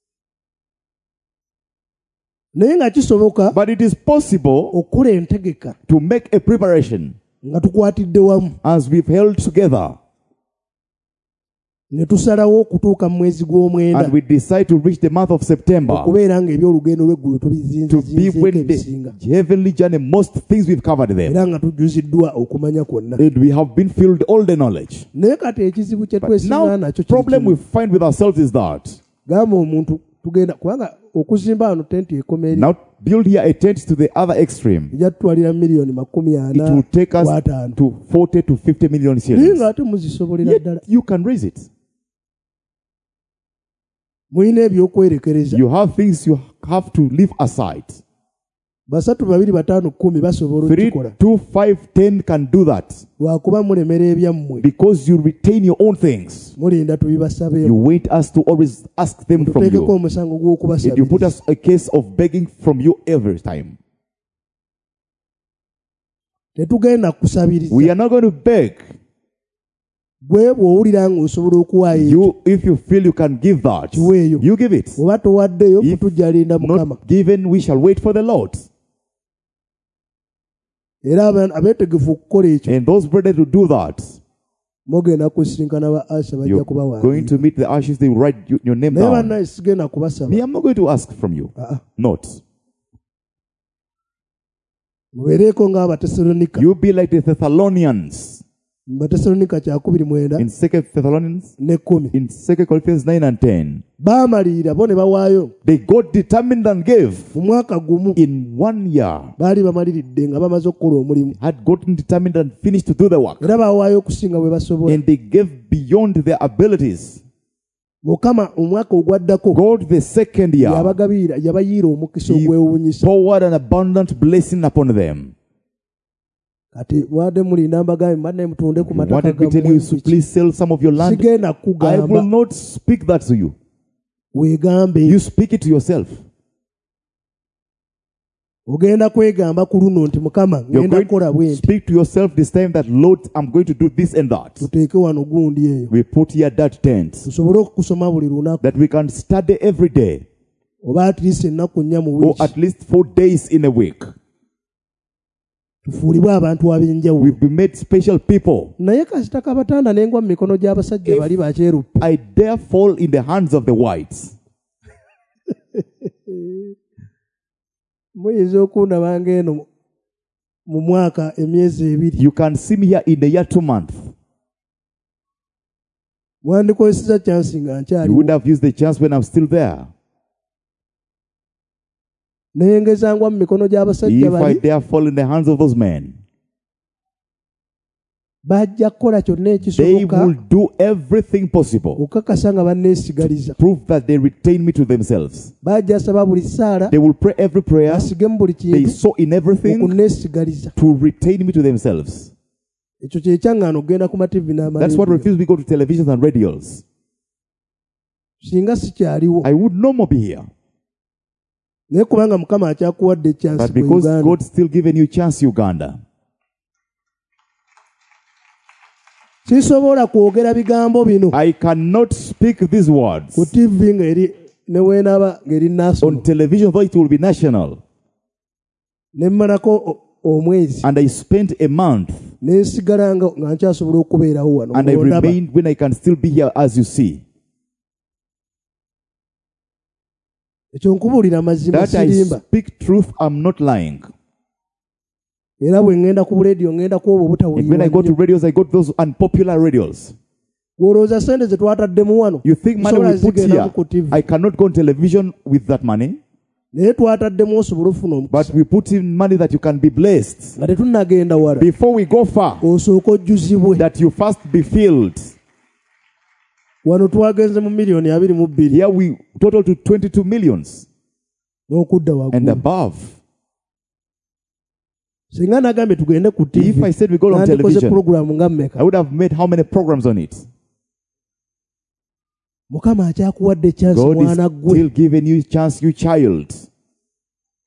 naye nga kisoboka But it is possible okukola entegeka to make a preparation nga tukwatidde wamu as we've held together, ne tusalawo okutuuka mu mwezi gw'omwenda and we decide to reach the month of September, okubeera nga ebyolugendo lw'eggulu to be tubizinzeeko when ebisinga the heavenly journey, most things we've covered them, era nga tujjuziddwa okumanya kwonna and we have been filled all the knowledge. naye kati ekizibu kye But twesinga now, nakyo problem we kino. find with ourselves is that gamba omuntu tugenda kubanga okuzimba wano tenti ekoma eri now build here a tent to the other extreme. ejja tutwalira miliyoni makumi It ana will take us ku ataano to forty to fifty million naye shillings. ng'ate muzisobolera Yet ddala you can raise it. mulina ebyokwerekereza You have things you have to leave aside. basatu babiri bataano kumi basobola Three, okukikola two, five, ten can do that lwakuba mulemera ebyammwe because you retain your own things. mulinda You tubibasabeeko wait us to always ask them from tuteekeko you. omusango And you put gw'okubasabiriza us a case of begging from you every time. tetugenda kusabiriza We are not going to beg. gwe bw'owulira ng'osobola okuwaayo ekyo You, if you feel you can give that, kiweeyo you give it. oba towaddeyo If tujja linda mukama Not given, we shall wait for the Lord. era aba- abeetegefu okukola ekyo And those brethren to do that, mugenda kusisinkana ba asha bajja you're kubawa going to meet the ashes, they will write you- your name naye down. bannaye sigenda kubasaba Me, I'm not going to ask from you. Ah, ah. Not. mubeereeko ng'abatesalonika You be like the Thessalonians mu batesalonika kyakubiri mwenda in Second Thessalonians, n'ekkumi in Second Corinthians nine and ten. baamalirira bo ne bawaayo They got determined and gave mu mwaka gumu in one year. baali bamaliridde nga bamaze okukola omulimu Had gotten determined and finished to do the work. era baawaayo okusinga bwe basobola And they gave beyond their abilities. mukama omwaka ogwaddako God the second year yabagabiira yabayiira omukisa He ogwewuunyisa poured an abundant blessing upon them. kati mwadde mulinda mbagambe mbadde mutunde ku mataka Wanted me to tell you, so gammwe please sell some of your land. sigenda I will kukugamba not speak that to you. weegambe You speak it to yourself. ogenda kwegamba ku luno nti mukama You're ngenda going kukola to bwe nti speak to yourself this time that, Lord, I'm going to do this and that. tuteeke wano gundi eyo We put here that tent tusobole okukusoma buli lunaku that we can study every day oba at least ennaku nnya mu or wiiki at least four days in a week. tufuulibwe abantu ab'enjawulo We've been made special people. naye kasita kabatanda n'engwa mu mikono gy'abasajja bali bakyeruppe I dare fall in the hands of the whites. muyinza okundabanga eno mu- mu mwaka emyezi ebiri You can see me here in the year two months. mwandikozesa chansi nga You nkyaliwo would have used the chance when I'm still there. naye ngezangwa mu mikono gy'abasajja If I bali dare fall in the hands of those men, bajja kukola kyonna they ekisoboka will do everything possible. okukakasa nga banneesigaliza Prove that they retain me to themselves. bajja saba buli ssaala They will pray every prayer. basigemu buli They kintu sow in everything okunneesigaliza to retain me to themselves. ekyo kyekyaŋŋaano okugenda ku mativi That's what n'amalediyo refuse me go to televisions and radios. singa sikyaliwo I would no more be here. naye kubanga mukama akyakuwadde But ekyansi mu because uganda God's still giving you chance, Uganda, sisobola kwogera bigambo bino I cannot speak these words ku tivi ng'eri ne weenaba ng'eri on nasono television, though it will be national. ne mmalako o- omwezi And I spent a month ne nsigala nga nga nkyasobola okubeerawo wano and I ng'ondaba. remained when I can still be here, as you see. ekyo nkubuulira mazima That I sirimba speak truth, I'm not lying. era bwe ŋŋenda ku buleediyo ŋŋenda ku obwo And when I go to butawulirwa radios, I go to those unpopular radios. olowooza sente ze twataddemu wano You think money Sobola we put zigendamu here, ku tivi I cannot go on television with that money, naye twataddemu osobole ofuna but omukisa we put in money that you can be blessed. nga tetunnagenda wala Before we go far, osooka ojjuzibwe that you first be filled. wano twagenze mu miliyoni abiri mu bbiri Here we total to twenty-two millions n'okudda and waggulu above. singa nagambye tugende ku If tivi I said we go on nandikoze television, puroguramu nga mmeka I would have made how many programs on it? mukama akyakuwadde chansi God mwana is ggwe still giving you chance, you child.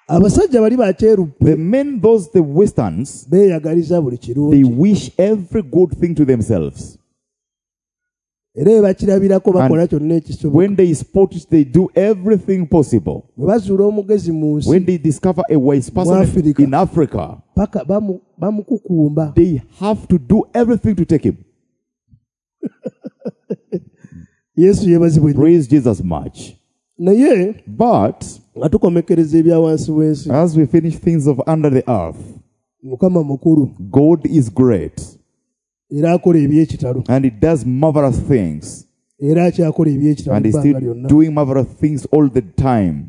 abasajja bali bakyeruppe The men, those the Westerns, beeyagaliza buli they kirungi wish every good thing to themselves. era bwe bakirabirako bakola kyonna ekisoboka When they spot it, they do everything possible. bwe bazuula omugezi mu nsi When they discover a wise person Africa. in Africa, paka bamu- bamukukumba they have to do everything to take him. yesu yeebazibwe nnyo. Praise Jesus much. naye But nga tukomekereza ebya wansi w'ensi as we finish things of under the earth, mukama mukulu God is great era akola ebyekitalo and He does marvelous things, era akyakola ebyekitalo and He's ebbanga still lyonna doing marvelous things all the time.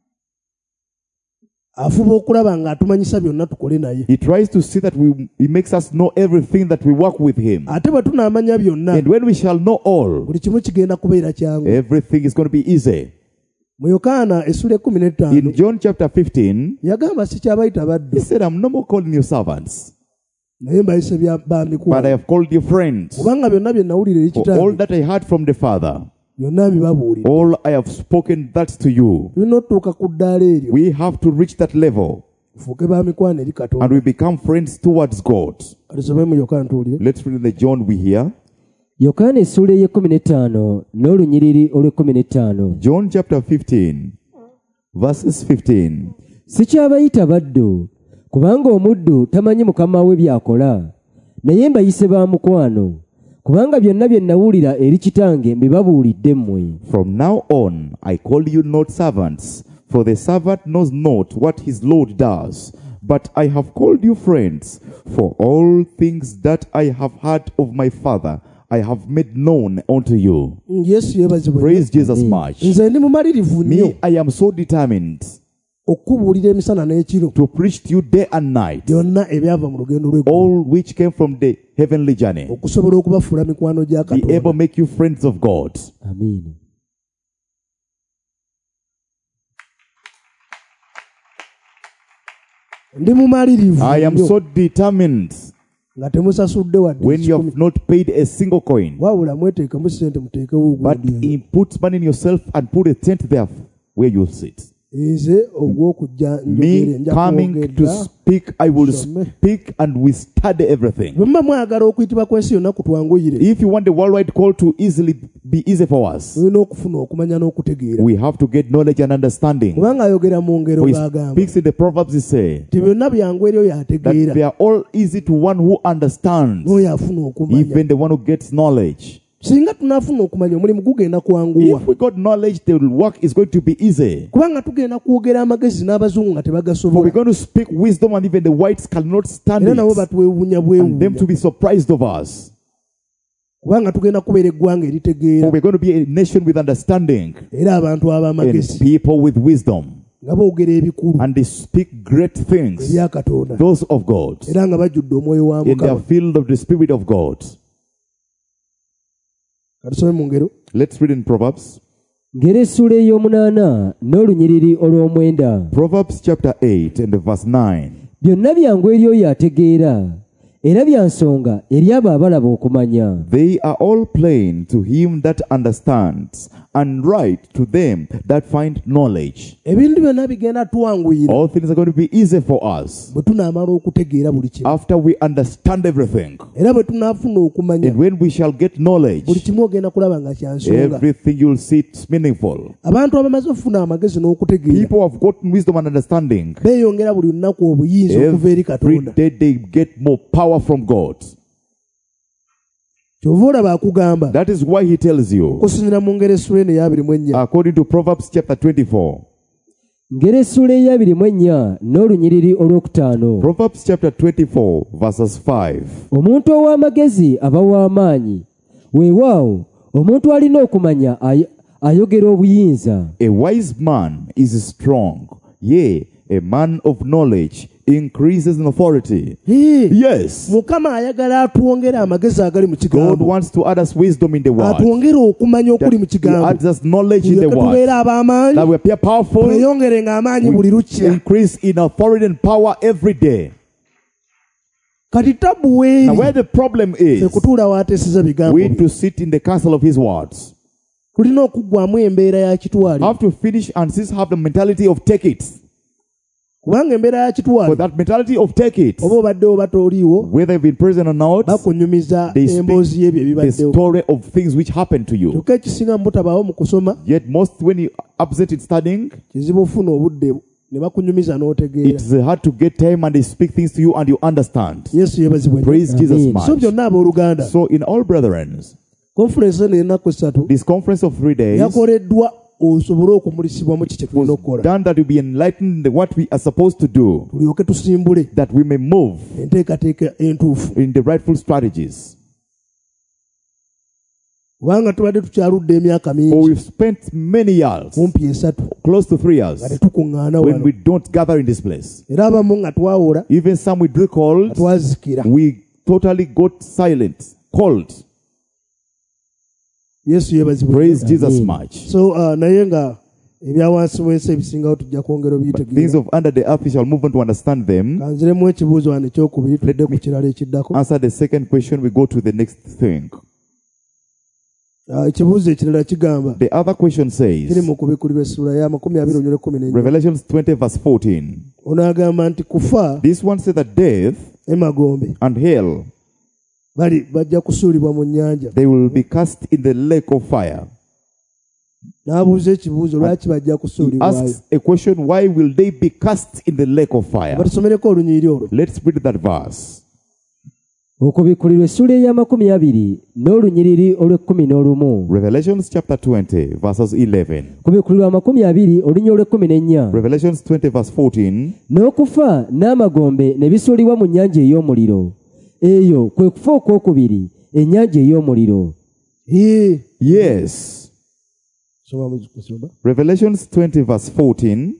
afuba okulaba ng'atumanyisa byonna tukole naye He tries to see that we, He makes us know everything that we work with Him. ate bwe tunaamanya byonna And when we shall know all, buli kimu kigenda kubeera kyangu everything is going to be easy. mu yokaana essula ekumi n'ettaano In John chapter fifteen, yagamba sikyabayita baddu He said, I'm no more calling you servants, naye mbayise bya- but I bamikulu have called you friends. kubanga byonna bye nawulira eri For all kitange that I heard from the Father, byonna bibabuulira all I have spoken that to you. tulina otutuuka ku ddaala eryo We have to reach that level, tufuuke bamikwano eri and katonda we become friends towards God. alisome mu yokaana tuwulire Let's read in the John we hear. yokaana essula ey'ekkumi n'ettaano n'olunyiriri olw'ekkumi n'ettaano. John chapter fifteen, verses fifteen. Sikyabayita baddu, kubanga omuddu tamanyi mukama we by'akola, naye mbayise ba mukwano, kubanga byonna bye nawulira eri kitange mbibabuulidde mmwe. From now on, I call you not servants, for the servant knows not what his Lord does. But I have called you friends, for all things that I have heard of my Father, I have made known unto you. yesu yeebazibwe Praise Jesus much. nze ndi mumalirivu nnyo Me, I am so determined okubuulira emisana n'ekiro to preach to you day and night, byonna ebyava mu lugendo lw'eggulu all which came from the heavenly journey, okusobola okubafuula mikwano gya be able to katonda make you friends of God. Amiina. ndi mumalirivu I am nnyo so determined nga temusasudde wadde when you ekikumi. have not paid a single coin, wabula mweteekemu sente muteekewo but ogundi in put money in yourself and put a tent there where you'll sit. nze ogw'okujja njogere Me nja coming to kwogera speak, I will Some. speak and we study everything. bwe muba mwagala okuyitibwa kw'ensi yonna kutwanguyire If you want the worldwide call to easily be easy for us, tulina okufuna okumanya n'okutegeera we have to get knowledge and understanding. kubanga ayogera mu ngero For he g'agamba speaks in the Proverbs, he say nti byonna byangu eri oyo that ategeera they are all easy to one who understands, n'oyo afuna okumanya even the one who gets knowledge. singa tunaafuna okumanya omulimu gugenda kwanguwa If we got knowledge, the work is going to be easy. kubanga tugenda kwogera amagezi n'abazungu nga For we're tebagasobola going to speak wisdom and even the whites cannot stand era nabo it. batwewuunya And them bwewuunya to be surprised of us. kubanga tugenda kubeera eggwanga For eritegeera we're going to be a nation with understanding era abantu and ab'amagezi people with wisdom. nga boogera ebikulu And they speak great things, ebya katonda those of God, era nga bajjudde omwoyo wa in their mukama field of the Spirit of God. katusome mu ngero Let's read in Proverbs. Ngero essula ey'omunaana n'olunyiriri olw'omwenda. Proverbs chapter eight and verse nine. Byonna byangu eri oyo ategeera, era bya nsonga eri abo abalaba okumanya. They are all plain to him that understands, and right to them that find knowledge. ebintu byonna bigenda twanguyira All things are going to be easy for us bwe tunaamala okutegeera buli kimu after we understand everything. era bwe tunaafuna okumanya And when we shall get buli knowledge, kimu ogenda kulaba nga kyansonga everything you'll see it's meaningful. abantu abamaze okufuna amagezi n'okutegeera People who have gotten wisdom and understanding, beeyongera buli lunaku obuyinza okuva eri every katonda day they get more power from God. kyova olaba akugamba That is why he tells you, okusinzira mu ngero essula eno ey'abiri mu ennya according to Proverbs chapter twenty-four, Ngero essula ey'abiri mu ennya n'olunyiriri olwokutaano. Proverbs chapter twenty-four, verses five. Omuntu ow'amagezi aba w'amaanyi, weewaawo omuntu alina okumanya ay- ayogera obuyinza. A wise man is strong, yea, a man of knowledge increases in authority. Hee, Yes, mukama ayagala atwongere amagezi agali mu God kigambo wants to add us wisdom in the word. atwongere okumanya That okuli mu he kigambo adds us knowledge in the tulyoke word. tubeere ab'amaanyi That we appear powerful, tweyongere ng'amaanyi buli we lukya increase in authority and power every day. kati tabu Now weeri where the problem ffe is, kutuula waateeseza bigambo we need to sit in the council of his words. tulina okuggwamu embeera ya kitwali Have to finish and since have the mentality of take it. kubanga embeera ya For kitwale that mentality of take it, oba obadde oba tooliiwo whether you've been present or not, bakunyumiza they speak emboozi y'ebyo the ebibaddewo story of things which happened to you. kyokka ekisinga mu butabaawo mu kusoma Yet most when you upset in studying, kizibu ofuna obudde ne bakunyumiza n'otegeera it's hard to get time and they speak things to you and you understand. yesu yeebazibwe nnyo. Praise Jesus Amen. so much. byonna abooluganda So in all brethren, konferensi eno ennaku esatu this conference of three days yakoleddwa osobole okumulisibwamu kiki tulina was okukola done that we be enlightened in what we are supposed to do, tulyoke tusimbule that we may move enteekateeka entuufu in the rightful strategies. kubanga tubadde tukyaludde emyaka For mingi we've spent many years, kumpi esatu close to three nga years, tetukuŋŋaana when wano we don't gather in this place. era abamu nga twawola Even some we drew nga cold, twazikira we totally got silent, cold. yesu yeebazibwe Praise nnyo. Jesus Amen. much. so uh, naye nga ebya wansi w'ensi ebisingawo tujja kwongera Things obiyitegeera of under the earth, we shall move on to understand them. kanziremu ekibuuzo wano ekyokubiri tudde ku me- kirala ekiddako Answer the second question, we go to the next thing. Uh, ekibuuzo ekirala kigamba The other question kiri says, mu kubikulirwa essula ya makumi abiri onyole kumi n'ennya Revelations twenty verse fourteen. onaagamba nti kufa This one said that death emagombe and hell, bali bajja kusuulibwa mu nnyanja they will be cast in the lake of fire. n'abuuza ekibuuzo lwaki bajja He kusuulibwayo asks a question, why will they be cast in the lake of fire? batusomereko olunyiri olwo Let's read that verse. okubikkulirwa essula ey'amakumi abiri n'olunyiriri olw'ekkumi n'olumu Revelations chapter twenty verses eleven. kubikkulirwa amakumi abiri olunyiriri olw'ekkumi n'ennya Revelations twenty verse fourteen. n'okufa n'amagombe ne bisuulibwa mu nnyanja ey'omuliro eyo kwe kufa okwokubiri ennyanja ey'omuliro Hee. Yes. Soma mu kusoma. Revelations twenty verse fourteen.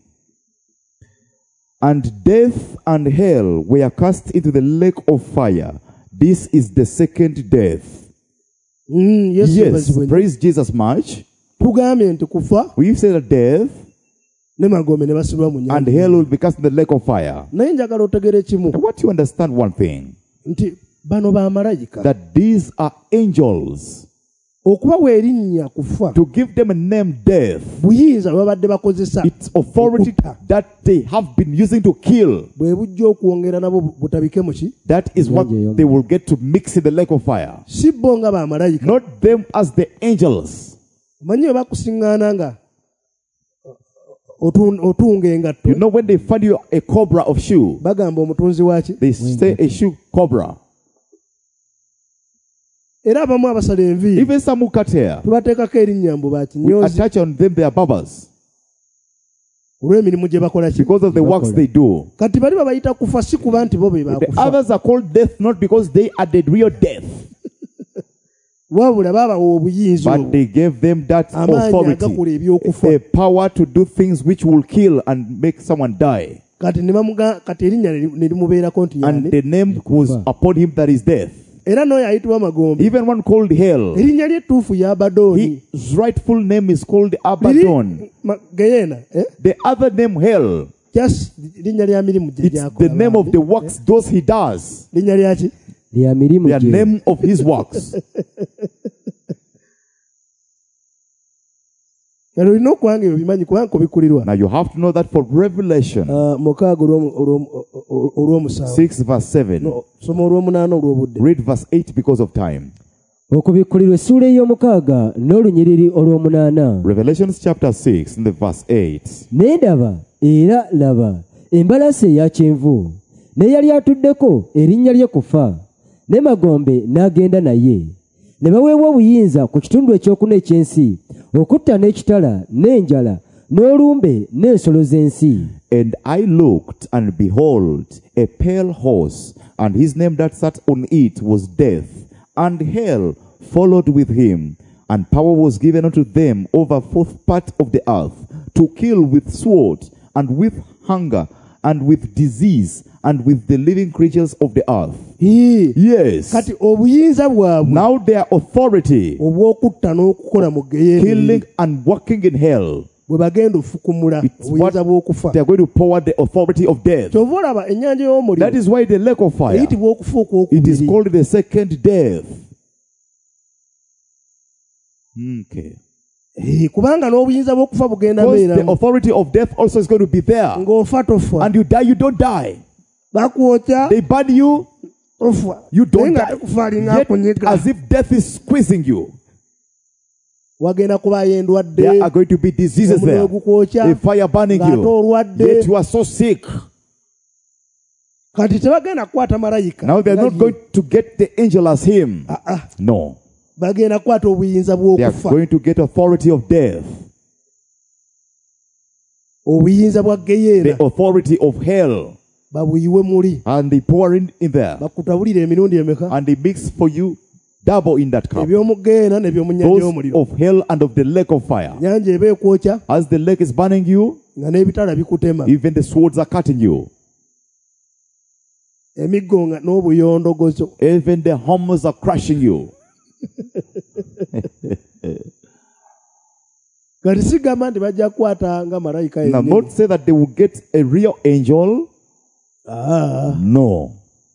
And death and hell were cast into the lake of fire. This is the second death. Mm, yesu Yes, yeebazibwe nnyo. praise Jesus much. tugambye nti kufa We've said that death ne magombe ne basulibwa mu and nnyanja hell will be cast in the lake of fire. naye njagala otegere kimu I want you to understand one thing, nti bano bamalayika that these are angels. okubawa erinnya kufa To give them a name death, buyinza bwe babadde bakozesa it's authority okutta. that they have been using to kill. bwe bujja okwongera nabo butabike mu ki That is what they will get to mix in the lake of fire. si bo nga bamalayika Not them as the angels. omanyi bwe bakusiŋŋaana nga otu- otunga engatto You know when they find you a cobra of shoe, bagamba omutunzi waki they say a shoe cobra. era abamu abasala enviiri Even some who cut hair, tubateekako erinnya mbu we bakinyoozi attach on them their barbers olw'emirimu gye bakola ki because of the works they do. kati bali babayita kufa si kuba nti bo be The bakufa others are called death not because they are the real death, wabula baabawa obuyinza but obwo they gave them that amaanyi authority, agakola ebyokufa a power to do things which will kill and make someone die. kati ne bamuga kati erinnya ne li- ne limubeerako nti And yaani the name was upon him that is death. era n'oyo ayitibwa magombe Even one called hell, erinnya ly'ettuufu ya abadooni his rightful name is called Abaddon. geyeena eh? The other name, hell, just linnya lya mirimu gye it's gyakola the name of the bambi. works, those he does. linnya lyaki lya mirimu The gye name of his works. kale olina okubanga ebyo bimanyi kubanga kubikulirwa Now you have to know that for Revelation Ah, mukaaga olw'omu- olw'omu- o- olw'omusanvu six verse seven. No, soma olw'omunaana olw'obudde Read verse eight because of time. okubikkulirwa essula ey'omukaaga n'olunyiriri olw'omunaana Revelations chapter six in the verse eight. ne ndaba era laba embalaasi eya kyenvu n'eyali atuddeko erinnya lye kufa ne magombe n'agenda naye ne baweebwa obuyinza ku kitundu ekyokuna eky'ensi okutta n'ekitala n'enjala n'olumbe n'ensolo z'ensi And I looked, and behold, a pale horse, and his name that sat on it was Death, and hell followed with him. And power was given unto them over fourth part of the earth, to kill with sword, and with hunger, and with disease, and with the living creatures of the earth. Hii. Yes. kati obuyinza bwabwe Now their authority, obw'okutta n'okukola mu geyeena killing and working in hell, bwe bagenda ofukumula it's what obuyinza bw'okufa they are going to pour the authority of death. kyova olaba ennyanja That y'omuliro is why the lake of fire, eyitibwa okufa it is okwokubiri called the second death. Okay. Eh, kubanga n'obuyinza bw'okufa bugenda Because the beeramu. authority of death also is going to be there. Ng'ofa tofa. And you die, you don't die. Bakwokya They burn you, tofa. you don't Naye nga die. tekufa alinga Yet, akunyiga. as if death is squeezing you. Wagenda kubaayo endwadde. There are going to be diseases there. Omuliro gukwokya. A fire burning Ng'ate you. olwadde. Yet you are so sick. Kati tebagenda kukwata malayika. Now they are not going to get the angel as him. Ah, ah. No. Bagenda kukwata obuyinza They are bw'okufa. going to get authority of death. Obuyinza bwa geyeena The authority of hell. babuyiwe muli. And they pour in, in there. Bakutabulira emirundi emeka. And they mix for you double in that cup. Eby'omu geyeena n'eby'omu nnyanja Those y'omuliro. of hell and of the lake of fire. Nnyanja eba ekwokya As the lake is burning you, nga n'ebitala bikutema. even the swords are cutting you. Emiggo nga n'obuyondogozo. Even the hammers are crushing you. Kati sigamba nti bajja kukwata nga malayika Now, yennyini. not say that they will get a real angel. Ah, No.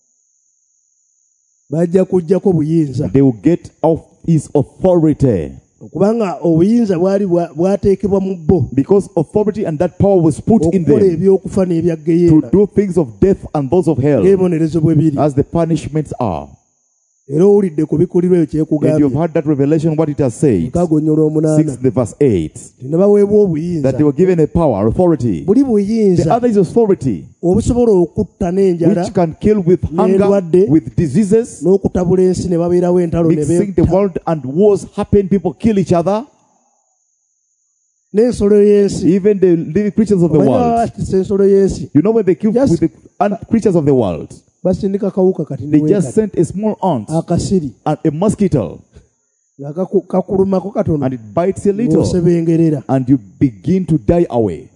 bajja kuggyako buyinza. They will get of his authority. Kubanga obuyinza bwali bwa- bwateekebwa mu bo. Because authority and that power was put in Okukola them ebyokufa n'ebya to geyeena. do things of death and those of hell Ng'ebonerezo bwe biri. as the punishments are. Era owulidde ku bikulirwa ebyo And you've kyekugambye. heard that revelation, what it has said. Kagonyola omunaana. six, the verse eight. Ne baweebwa obuyinza. That they were given a power, authority. Buli The buyinza other is authority, obusobola okutta n'enjala which can kill with hunger, N'endwadde. with diseases, n'okutabula ensi ne babeerawo entalo ne mixing the beetta. world, and wars happen, people kill each other. N'ensolo y'ensi. Even the living creatures of the Omanyi baba world. batisa ensolo y'ensi. You know when they kill Yes. with the and creatures of the world, Basindika kawuka kati they niwe just kati. sent a small ant Akasiri. and a mosquito, Nga kaku- kakulumako katono. and it bites a little, N'osebengerera. and you begin to die away.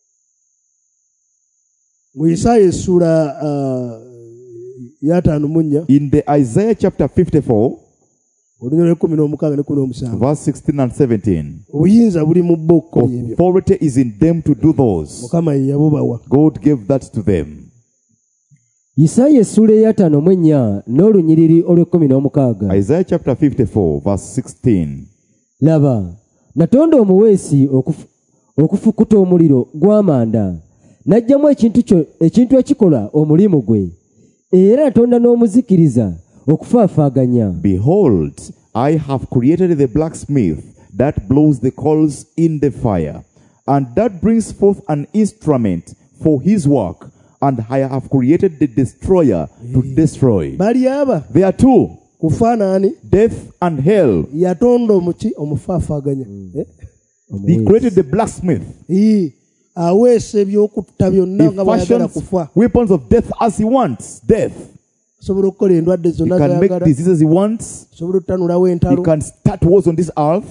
Mu Isaaya essula ah, y'ataano mu nnya In the Isaiah chapter fifty-four, olunyolo lw'ekkumi n'omukaaga n'ekkumi n'omusanvu. verse sixteen and seventeen, Obuyinza buli mu bo okukola ebyo. authority is in them to do those. Mukama ye yabubawa. God gave that to them. Isaaya essula ey'ataano mu ennya n'olunyiriri olw'ekkumi n'omukaaga. Isaiah chapter fifty-four, verse sixteen. Laba, natonda omuweesi okufu- okufukuta omuliro gw'amanda, n'aggyamu ekintu kyo- ekintu ekikola omulimu gwe, era natonda n'omuzikiriza okufaafaaganya. Behold, I have created the blacksmith that blows the coals in the fire, and that brings forth an instrument for his work, and I have created the destroyer to destroy. Bali aba There are two, kufaanaani death and hell. yatonda omuki omufaafaaganya. Eh? He created the blacksmith. Ii, aweesa ebyokutta byonna He nga bw'ayagala fashions kufa. weapons of death as he wants. Death. Asobola okukola endwadde He zonna can make z'ayagala. diseases he wants. Asobola okutanulawo He entalo. can start wars on this earth.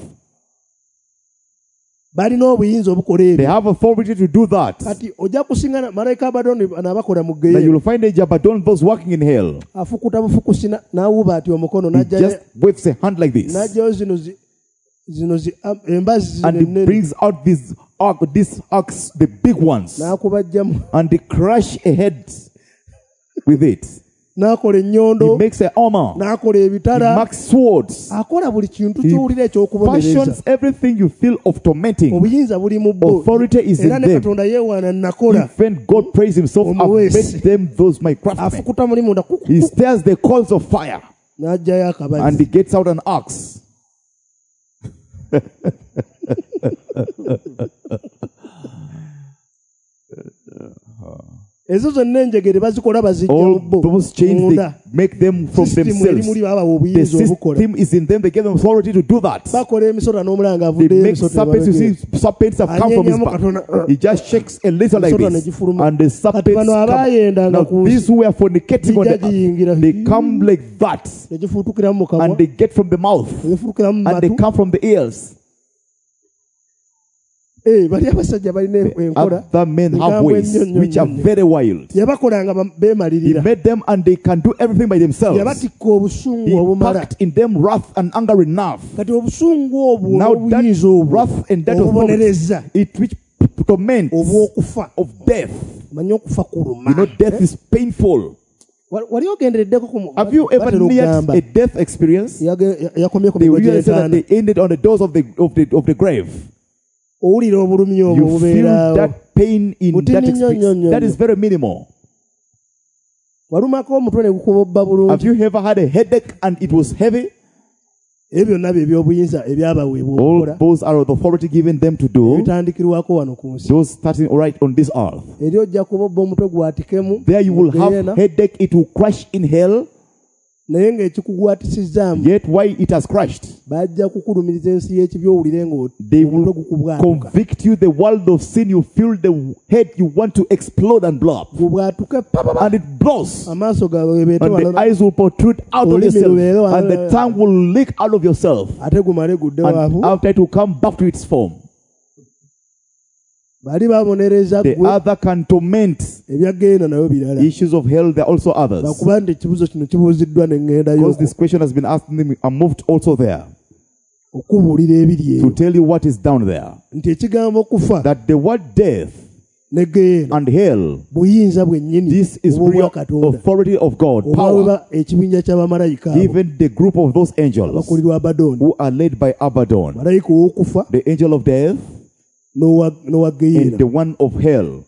Balina obuyinza obukola They ebyo. have authority to do that. Kati ojja kusinga na- malayika Abadoni n'abakola mu Now geyeena. you'll find a Jabadon, those working in hell. Afukuta bufukusi na- n'awuba ati omukono He n'ajjayo just waves a hand like this, n'ajjayo zino zi- zino zi- am- embazi zino and he ennene. brings out these arc, these arcs, the big ones, N'akubajjamu and they crush a head with it. n'akola He ennyondo makes an armor. n'akola He ebitala makes swords. akola buli kintu He ky'owulira ekyokubonereza. fashions everything you feel of tormenting. Obuyinza buli mu bo. Authority is Era in ne them. Katonda yeewaana nakola Even God praise himself, I've Omuweesi. made them those my craftsmen. afukuta muli munda kuku He stirs the coals of fire, n'aggyayo and akabazi. he gets out an axe. Ezo zonna enjegere bazikola baziggya mu All bo. those chains, they Munda. make them from System eri themselves. muli babawa The obuyinza obukola. system is in them. They give them authority to do that. Bakola emisota n'omulanga They avuddeyo make emisota serpents. You ebabagenda. see, serpents have come from his Anyenyamu Katonda, uh, back. He just shakes a little like emisota ne this, gifuluma. and the Kati serpents bano come. abaayendanga Now, ku these who were fornicating on gijja the earth, giyingira they come like that, ne gifuutukira mu kamwa and they get from the mouth, ne gifuutukira mu and they matu. come from the ears. Eh, bali abasajja balina enkola Other men have enkambwe ways ennyo nnyo which are nnyo. very wild. yabakolanga ba- He beemalirira. made them, and they can do everything by themselves. yabatikka obusungu He obumala. packed in them wrath and anger enough. Kati obusungu obwo Now that obuyinza obwo wrath and that authority, obubonereza it which torments obw'okufa. of death. Manyi okufa kuluma. You know, death is painful. Wa- wali ogendereddeko ku mu- Have you ever batera neared okugamba, a death experience? yage- ya- yakomye ku They migo realize that gy'etaano. they ended on the doors of the of the of the grave. Owulira obulumi obwo You feel bubeeraawo. that pain in Butini that nnyo, nnyo, experience. nnyo, That nnyo. is very minimal. walumako omutwe ne gukuba obba bulungi. Have you ever had a headache and it was heavy? ebyo byonna bye by'obuyinza ebyabaweebwa All okukola those are the authority given them to do. bitandikirwako wano ku nsi. Those starting right on this earth. eri ojja kuba obba omutwe gwatikemu There you will have Gehenna, headache. It will crash in hell. naye ng'ekikugwatisizaamu Yet why it has crashed? bajja kukulumiriza ensi y'ekibi owulire They ng'omutwe will gukubwatuka. convict you the world of sin. You feel the head. You want to explode and blow up. gubwatuke papa And it blows. amaaso gawe beete And the wano eyes will protrude out of Olimi yourself. lubeere And the wano. tongue will leak out of yourself. ate gumale gudde waavu. And after it will come back to its form. bali babonereza The gwe other can torment. ebyagenda nayo birala. Issues of hell, there are also others. bakuba nti ekibuzo kino kibuuziddwa ne ŋŋendayo Because this question has been asked, them, I moved also there okubuulira ebiri to eyo tell you what is down there. nti ekigambo kufa That the word death ne geena and hell, buyinza bwennyini this is obw'obwa real Katonda authority of God, oba power. weba ekibinja ky'abamalayika abo Even the group of those angels abakulirwa Abadooni, who are led by Abaddon, malayika ow'okufa the angel of death n'owa n'owa and geyeena. the one of hell.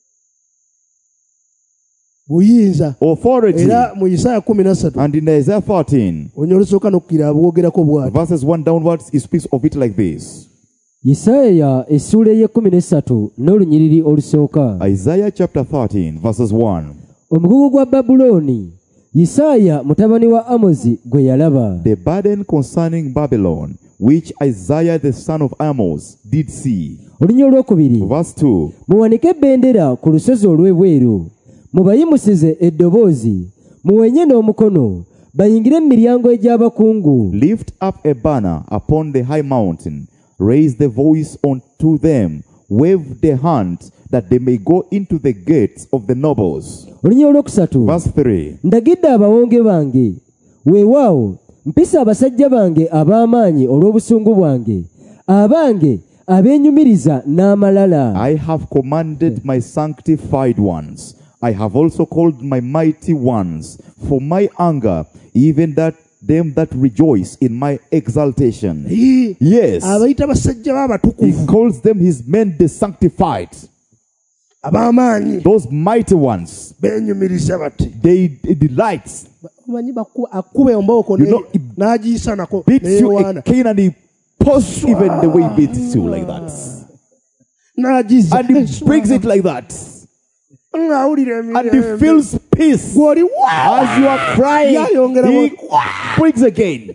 buyinza Authority. era mu Isaaya kumi na ssatu And in Isaiah fourteen, olunya olusooka n'okkira abwogerako bw'ati verses one downwards, he speaks of it like this. isaaya essuula ey'ekkumi n'essatu n'olunyiriri olusooka. Isaiah chapter thirteen, verses one. Omugugu gwa Babulooni, Isaaya mutabani wa Amozi gwe yalaba. The burden concerning Babylon, which Isaiah the son of Amos did see. Olunya olwokubiri, Verse two. muwanike ebbendera ku lusozi olw'ebweru, mubayimusize eddoboozi, muwenye n'omukono, bayingire mu miryango egy'abakungu. Lift up a banner upon the high mountain, raise the voice unto them, wave the hand, that they may go into the gates of the nobles. Olunya olwokusatu, Verse three. ndagidde abawonge bange, weewaawo mpisa abasajja bange ab'amaanyi olw'obusungu bwange, abange abeenyumiriza n'amalala. I have commanded my sanctified ones. I have also called my mighty ones for my anger, even that them that rejoice in my exaltation. Ii, Yes, abayita basajja he b'abatukuvu calls them his men, the sanctified. ab'amaanyi Those mighty ones, beenyumiriza bati they, they delight. omanyi bakuba- akuba embooko You ne- know, it n'agiisa nako Beats you a neyewaana cane and he posts even the way he beats you like that. n'agiza And he brings it like that. ng'awulira And he emirembe. feels peace. gw'oli wa As you are crying, yayongera he bwe- brings again.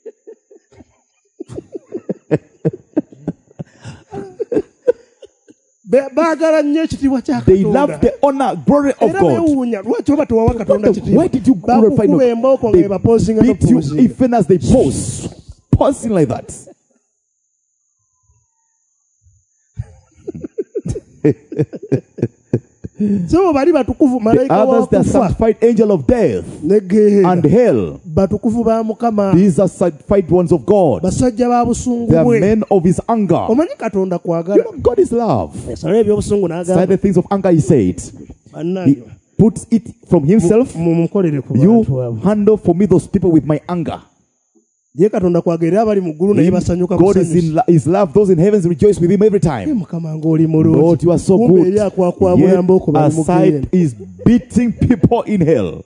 Be- baagala nnyo ekitiibwa kya They love Katonda the honor, glory of era God. beewuunya lwaki oba tewawa Katonda Why kitiibwa did you glorify bakukuba him? embooko nga They ebapoozinga beat you n'opoozinga even as they pose. Posing like that. so bali batukuvu The malayika others, the wakufa sanctified angel of death ne geheena and hell. batukuvu ba Mukama These are sanctified ones of God. basajja ba busungu They are bwe men of his anger. omanyi Katonda You kwagala know, God is love. esala ebyobusungu Side n'agamba the things of anger, he said. He bannange puts it from himself. mumukolere ku You bantu abo handle for me those people with my anger. ye Katonda kwagala era abali mu ggulu naye basanyuka God is in busanyusi lo- his love. Those in heavens rejoice with him every Ye time. Mukama ng'oli Lord, mulungi you are so kumbe good. eri akwakwabula Yet mbooko bali mu aside geheena is beating people in hell.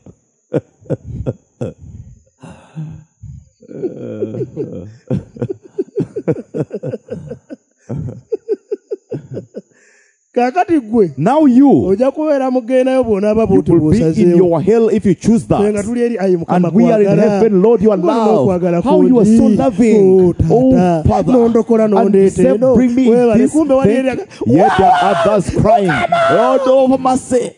kaakati gwe Now you ojja kubeera mu geenayo bw'onaaba bw'oti will be in bw'osazeewo your hell if you choose nga that. tuli eri ayi Mukama And we are in kwagala. heaven, Lord, you are Mbona love. n'okwagala How you are so kundi? loving. Oh, Oh, Taata. Father. N'ondokola And n'ondeeta say, eno. bring me Weebale. this Kumbe wali eri thing. aga- Yet there are others crying, Lord, over mercy.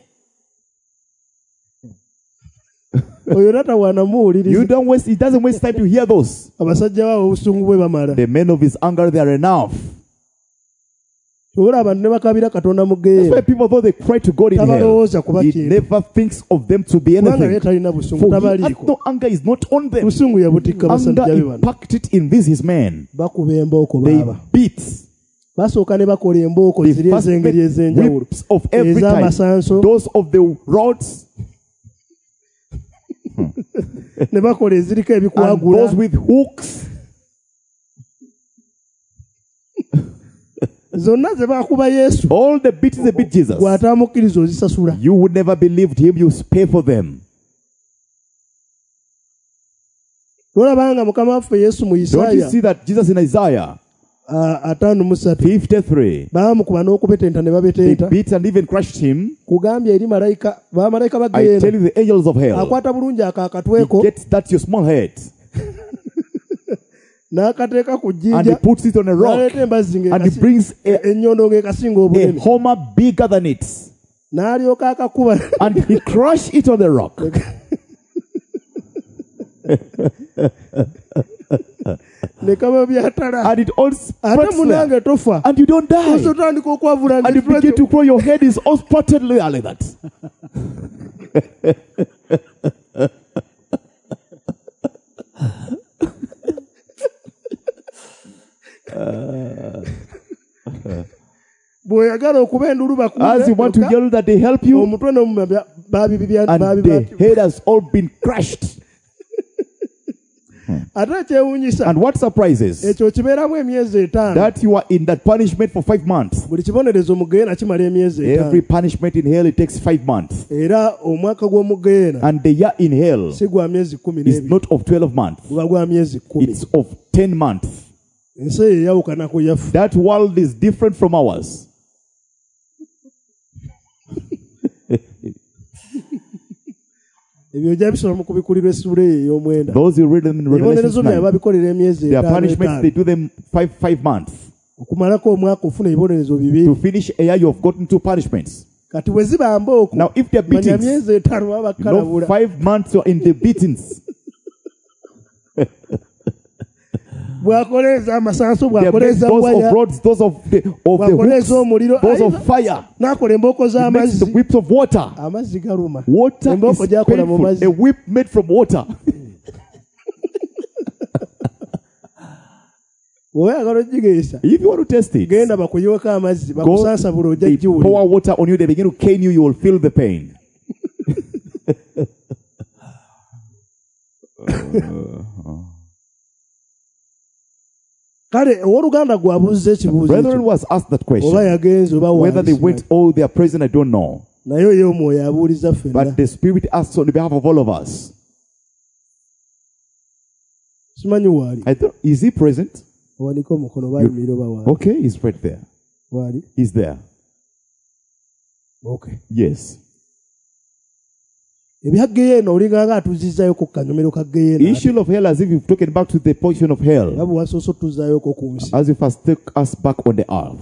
oyo natawaana You muwuliriza don't waste, he doesn't waste time to hear those. abasajja baabo obusungu bwe bamala The men of his anger, they are enough. obula abantu ne bakabira Katonda mu That's why geyeena people, though they cry to God in hell, tabalowooza kuba he kintu never thinks of them to be kubanga ye anything. talina busungu For he has tabaliiko no anger is not on them. busungu yabutikka basajja Anger, be he bano packed it in these his men. bakuba embooko They baaba beat basooka ne bakola embooko the ziri first ez'engeri ez'enjawulo whips of every type. ez'amasanso Those of the rods, ne bakola eziriko and ebikwagula those with hooks. zonna ze bakuba Yesu All the beats they beat Jesus. gw'ataamukkiriza ozisasula. You would never believed him, you pay for them. Olabanga Mukama waffe Yesu mu Don't you Isaaya see that Jesus in Isaiah ah, ataano mu ssatu fifty-three, baamukuba n'okubetenta ne they babetenta beat and even crushed him. kugambye eri malayika bamalayika I tell bagenda you, the angels of hell, akwata bulungi aka he akatweko gets that your small head n'akateeka ku and he jjinja puts it on a rock n'aleeta embazzi and he ng'ekasi- brings a, ennyondo ng'ekasinga a obunene homer bigger than it n'alyoka akakuba and he crushed it on the rock. ne kaba byatala And it all ate spreads there. munange tofa And you don't die. osotandika okwavula And you begin to grow, your head is all spotted like that. bw'oyagala okuba endulu As you want to yell that they help you, omutwe n'omumwa babibibya and the head has all been crushed. ate ekyewuunyisa And what surprises? ekyo kibeeramu emyezi etaano That you are in that punishment for five months. buli kibonerezo mu ggeyeena kimala emyezi Every etaano punishment in hell, it takes five months. era omwaka gw'omu ggeyeena And the year in hell si gwa myezi kumi is n'ebiri not of twelve months. guba gwa myezi kumi It's of ten months. ensi eyo eyawukana ku yaffe That world is different from ours. ebyo ojja bisoma mu kubikulirwa essuula eyo ey'omwenda Those who read them in Revelation ebibonerezo byabwe nine, babikolera emyezi their etaano punishments, they etaano do them five, five months. okumalako omwaka ofuna ebibonerezo bibiri To finish a year, you have gotten two punishments. kati bwe zibamba okwo Now, if they're manya beatings, myezi etaano baba you know, bakkalabula five months you're in the beatings. bwakoleeza amasanso They are made bwakoleeza those waya of rods, those of the, of the bwakoleeza hooks, omuliro those Ayiza- of fire. n'akola embooko He makes the z'amazzi whips of water. amazzi galuma Water embooko is gyakola mu painful. mazzi A whip made from water. bw'oyagala ogigeesa If you want to test it, genda bakuyiweko amazzi go, bakusansabula ojja they giwulira pour water on you, they begin to cane you, you will feel the pain. kale owooluganda gwabuuza ekibuuzo Brethren ekyo was asked that oba question. yagenze oba Whether they waali went, oh, they are present, I don't know. naye oyo omwoyo abuuliza ffenna But the Spirit asks on behalf of all of us. simanyi waali I thought, is he present? owanike omukono baayimira oba waali Okay, he's right there. waali He's there. okay Yes. ebya ggeyeena olinganga atuzizzaayoko ku kanyomero ka ggeyeena Issue of hell, as if you've taken back to the portion of nga hell, bwe wasoose otuzzaayoko ku nsi as if first took us back on the earth.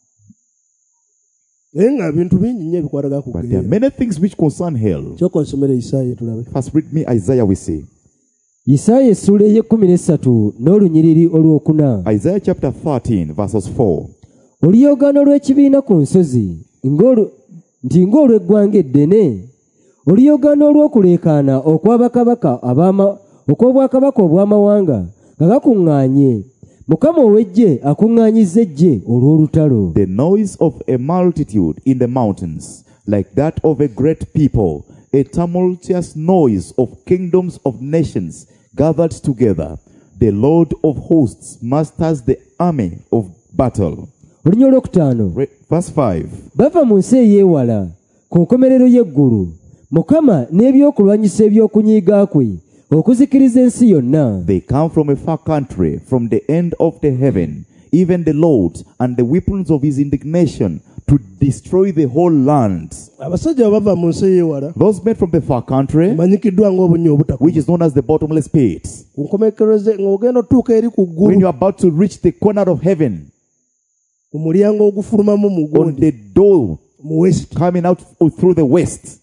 naye nga bintu bingi nnyo ebikwataga ku But there are ggeyeena many things which concern hell. kyokka nsomere isaaya tulabe First, read me Isaiah, we see. isaaya essuula ey'ekkumi n'essatu n'olunyiriri olwokuna Isaiah chapter thirteen, verses four. oluyoogaano lw'ekibiina ku nsozi ng'olu- nti ng'olw'eggwanga eddene oluyoogaano olw'okuleekaana okw'abakabaka abaama- okw'obwakabaka obw'amawanga nga gakuŋŋaanye mukama ow'eggye akuŋŋaanyizza eggye olw'olutalo The noise of a multitude in the mountains, like that of a great people, a tumultuous noise of kingdoms of nations gathered together. The Lord of hosts musters the army of battle. olunya olwokutaano Re- Verse five. bava mu nsi ey'ewala ku nkomerero y'eggulu mukama n'ebyokulwanyisa eby'okunyiiga kwe okuzikiriza ensi yonna They come from a far country, from the end of the heaven, even the Lord, and the weapons of his indignation to destroy the whole land. abasajja bava mu nsi ey'ewala Those men from the far country, manyikiddwa ng'obunnya obutakoma which is known as the bottomless pit. ku nkomekereze ng'ogenda otuuka eri ku When ggulu you are about to reach the corner of heaven, ku mulyango ogufulumamu mu on gundi the door mu west coming out through the west,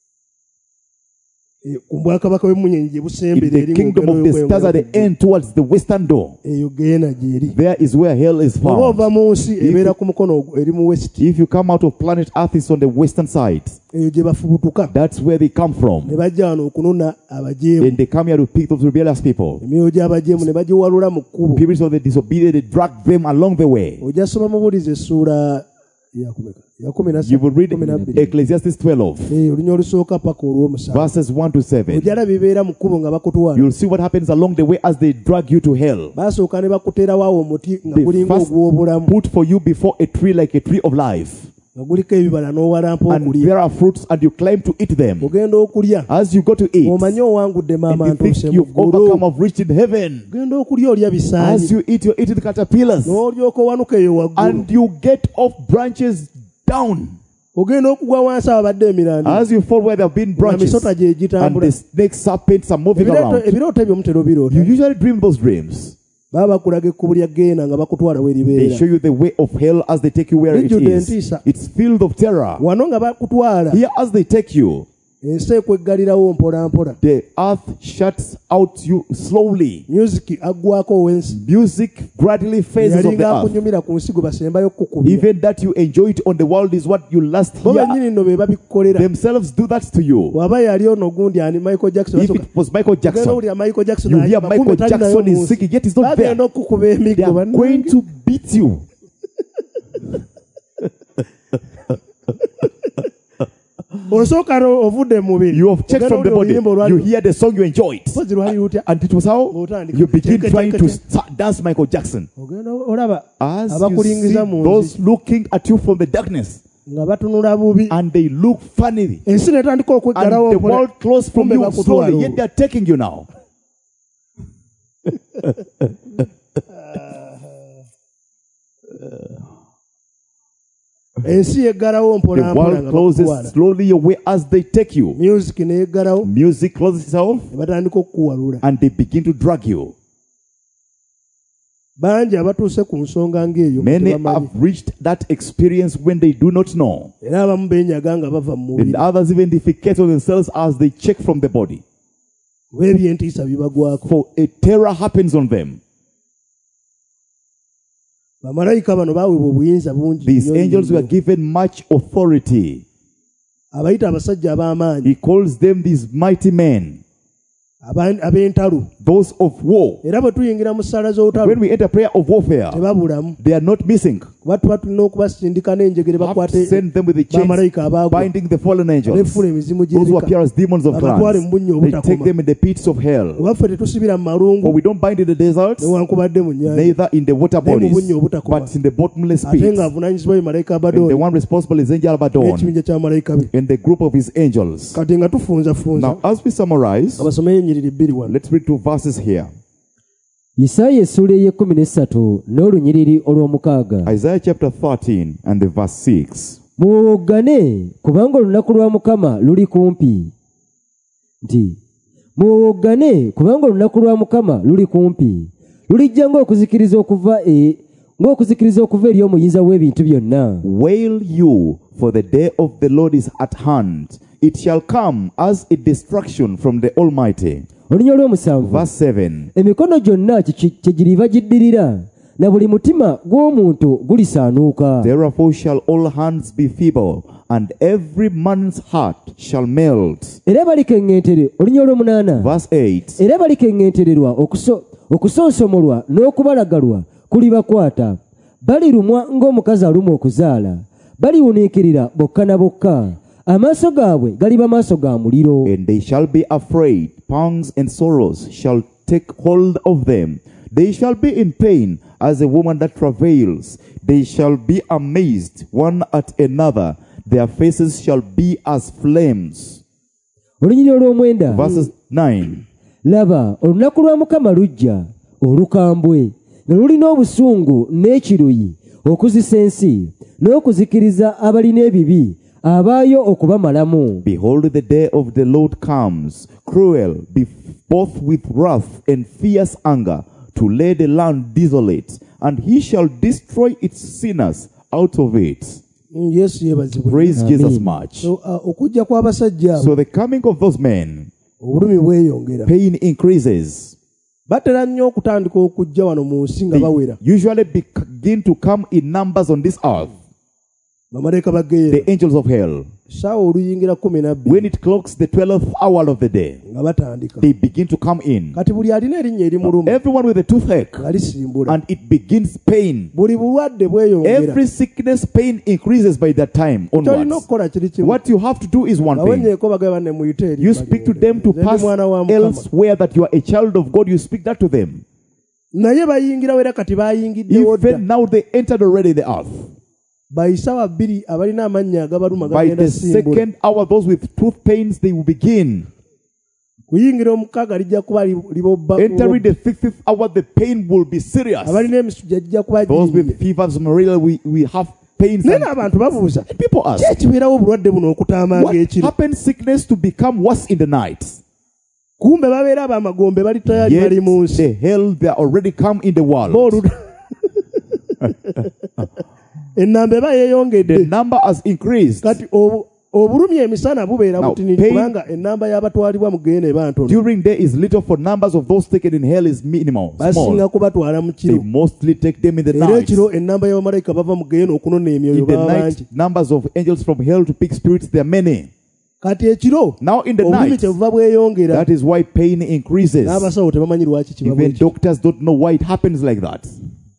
Eh, ku bwakabaka bw'emmunyenye gye in busembera eri the mu kingdom of ngero the y'okwewala stars at the ku ggulu. end towards the western door, eyo ggeyeena gyeri there is where hell is oba ova found. mu nsi ebeera ku mukono ogwo eri mu west If you come out of planet Earth, it's on the western side. eyo gye bafubutuka That's where they come ne from. bajja wano okunona abajeemu And they come here to pick those rebellious people. emyoyo gy'abajeemu ne bagiwalula mu kkubo Spirits of the disobedient, they drag them along the way. ojja soma mubuuliza essuula yakumeka yakumi na You will read kumi na bbiri. Ecclesiastes twelve, Eh, olunya olusooka paka olw'omusanvu verses one to seven. ojala bibeera mu kkubo nga bakutwala You'll see what happens along the way as they drag you to hell. basooka ne bakuteerawo awo omuti nga They gulinga first ogw'obulamu put for you before a tree like a tree of life. nga guliko ebibala n'owalampa And okulya there are fruits and you climb to eat them. ogenda okulya As you go to eat, omanyi owangudde maama and you think ntuuse mu you've overcome, ggulu have reached in heaven. ogenda okulya olya As bisaanyi you eat, you're eating caterpillars. n'olyoka owanuka eyo waggulu And you get off branches down. ogenda okugwa wansi abadde emirandira As you fall where there have been nga branches, misota gye and gitambula the snakes, serpents are moving Ebirooto- around. ebirooto ebyo mutera obiroota You usually dream those dreams. baba bakulaga ekkubo lya geena nga bakutwala They weribeera show you the way of hell as they take you where it Lijjudde is. entiisa. It's filled of terror. wano nga bakutwala Here as they take you, ensi ekweggalirawo mpola mpola the earth shuts out you slowly. music aggwako ow'ensi Music gradually phases of the yalinga earth. akunyumira ku nsi gwe basembayo kukubira Even that you enjoy it on the world is what you last bo hear. bennyini nno be babikolera Themselves do that to you. waba yali ono gundi ani Michael Jackson If it was Michael Ogenda Jackson, owulira Michael Jackson you ali- hear makumi Michael talinayo Jackson mu is nsi. singing, yet he's not bagenda there. okukuba They emiggo are bannange. going to beat you. osooka no- ovudde mu mubiri You have checked from the body. Oluyimba olwali- You hear the song you enjoyed. Pozi lwali lutya And it was how Ng'otandika. you begin Cheke, trying cheke, to cheke. start dance Michael Jackson. ogenda olaba As you see abakulingiza mu those nsi looking at you from the darkness, nga batunula bubi and they look funny. ensi netandika And okweggalawo the mpola. world close from Kumbe you bakutwala slowly, olwo. yet they are taking you now. ensi yeggalawo mpola The mpola world nga closes bakutwala slowly away as they take you. music neyeggalawo Music closes itself, ne batandika okukuwalula and they begin to drag you. bangi abatuuse ku nsonga ng'eyo Many tebamanyi. have reached that experience when they do not know. era abamu beenyaga nga bava mu And mubiri others even defecate on themselves as they check from the body. oba ebyentiisa bibagwako For a terror happens on them. bamalayika bano baweebwa obuyinza bungi These nnyo angels nnyo. were given much authority. abayita abasajja ab'amaanyi He calls them these mighty men, aba- ab'entalu those of war. era bwe tuyingira mu ssaala When z'olutalu we enter prayer of warfare, tebabulamu they are not missing. kuba tuba tulina okubasindika n'enjegere Have to bakwate send them with the chains, bamalayika abaagwa binding the fallen angels. befuna emizimu Those who gy'ebika appear as demons of Abatwale mu bunnya clans, they obutakoma. take them in the pits of hell. waffe tetusibira mu For malungu we don't bind in the deserts, newankubadde mu nnyanja neither in the water Naye mu bodies, bunnya obutakoma. but in the bottomless ate pits. nga avunaanyizibwa ye malayika And the abadooni one responsible is Angel Abaddon n'ekibinja kya malayika be and the group of his angels. kati nga tufunzafunza Now, as we summarize, abasomeyo ennyiriri bbiri wano let's read two verses here. isaaya essuula ey'ekkumi n'essatu n'olunyiriri olw'omukaaga Isaiah chapter thirteen and the verse six. muwoggane kubanga olunaku lwa mukama luli kumpi nti muwoggane kubanga olunaku lwa mukama luli kumpi lulijja ng'okuzikiriza okuva e ng'okuzikiriza okuva eri omuyinza w'ebintu byonna Wail you, for the day of the Lord is at hand. It shall come as a destruction from the Almighty. olunya olw'omusanvu Verse seven. emikono gyonna kye kye giriba giddirira na buli mutima gw'omuntu gulisaanuuka Therefore shall all hands be feeble, and every man's heart shall melt. era balikeŋŋentere olunya olw'omunaana Verse eight. era balikeŋŋentererwa okuso- okusoosomolwa n'okubalagalwa kulibakwata balirumwa ng'omukazi alumwa okuzaala baliwuniikirira bokka na bokka amaaso gaabwe galiba maaso ga muliro And they shall be afraid, pangs and sorrows shall take hold of them. They shall be in pain as a woman that travails. They shall be amazed one at another. Their faces shall be as flames. olunyiri olw'omwenda Verses nine. laba olunaku lwa mukama lujja olukambwe nga lulina obusungu n'ekiruyi okuzisa ensi n'okuzikiriza abalina ebibi abaayo okubamalamu Behold, the day of the Lord comes, cruel, be- both with wrath and fierce anger, to lay the land desolate, and he shall destroy its sinners out of it. Mm, yesu yeebazibwe Praise Amen. Jesus much. So, uh, okujja kw'abasajja abo So the coming of those men, obulumi bweyongera pain increases. batera nnyo okutandika okujja wano mu nsi nga They bawera usually begin to come in numbers on this earth. bamalayika bageera the angels of hell, saawa oluyingira kumi nabbiri when it clocks the twelfth hour of the day, nga batandika they begin to come in. kati buli alina erinnya erimuluma Everyone with a toothache, nga lisimbula and it begins pain. buli bulwadde bweyongera Every sickness, pain increases by that time kyolina onwards. okukola kiri kimu What you have to do is one thing. bawenyeeko bagabe banne muyite eri You speak to them to Nze ndi pass mwana wa Mukama. elsewhere that you are a child of God. You speak that to them. naye bayingirawo era kati bayingiddewo dda Even now they entered already the earth. bayisawa bbiri abalina amannya agabaluma By gagenda the simbula second hour, those with tooth pains, they will begin. kuyingira omukaaga lijja kuba li- libobba Entering the fifth hour, the pain will be serious. abalina emisujja gijja kuba Those giyiye with fevers, malaria, we, we have pains. naye And n'abantu babuuza people ask, ki ekibeerawo obulwadde buno okutaamanga what ekiro happens sickness to become worse in the night? kumbe babeera abamagombe bali tayali Yet bali mu nsi the hell they are already come in the world. boolu ennamba eba The yeeyongedde number has increased. kati obu- obulumi emisana bubeera Now, butini pain- kubanga ennamba y'abatwalibwa mu geene eba ntono During day is little, for numbers of those taken in hell is minimal, basinga small. kubatwala mu They kiro mostly take them in the era night. ekiro ennamba y'abamalayika bava mu geene okunona emyoyo In the baba night, bangi numbers of angels from hell to pick spirits, there are many. kati ekiro Now in the obulumi night, kyebuva bweyongera that is why pain increases. n'abasawo tebamanyi lwaki kiba Even bwekyo doctors don't know why it happens like that.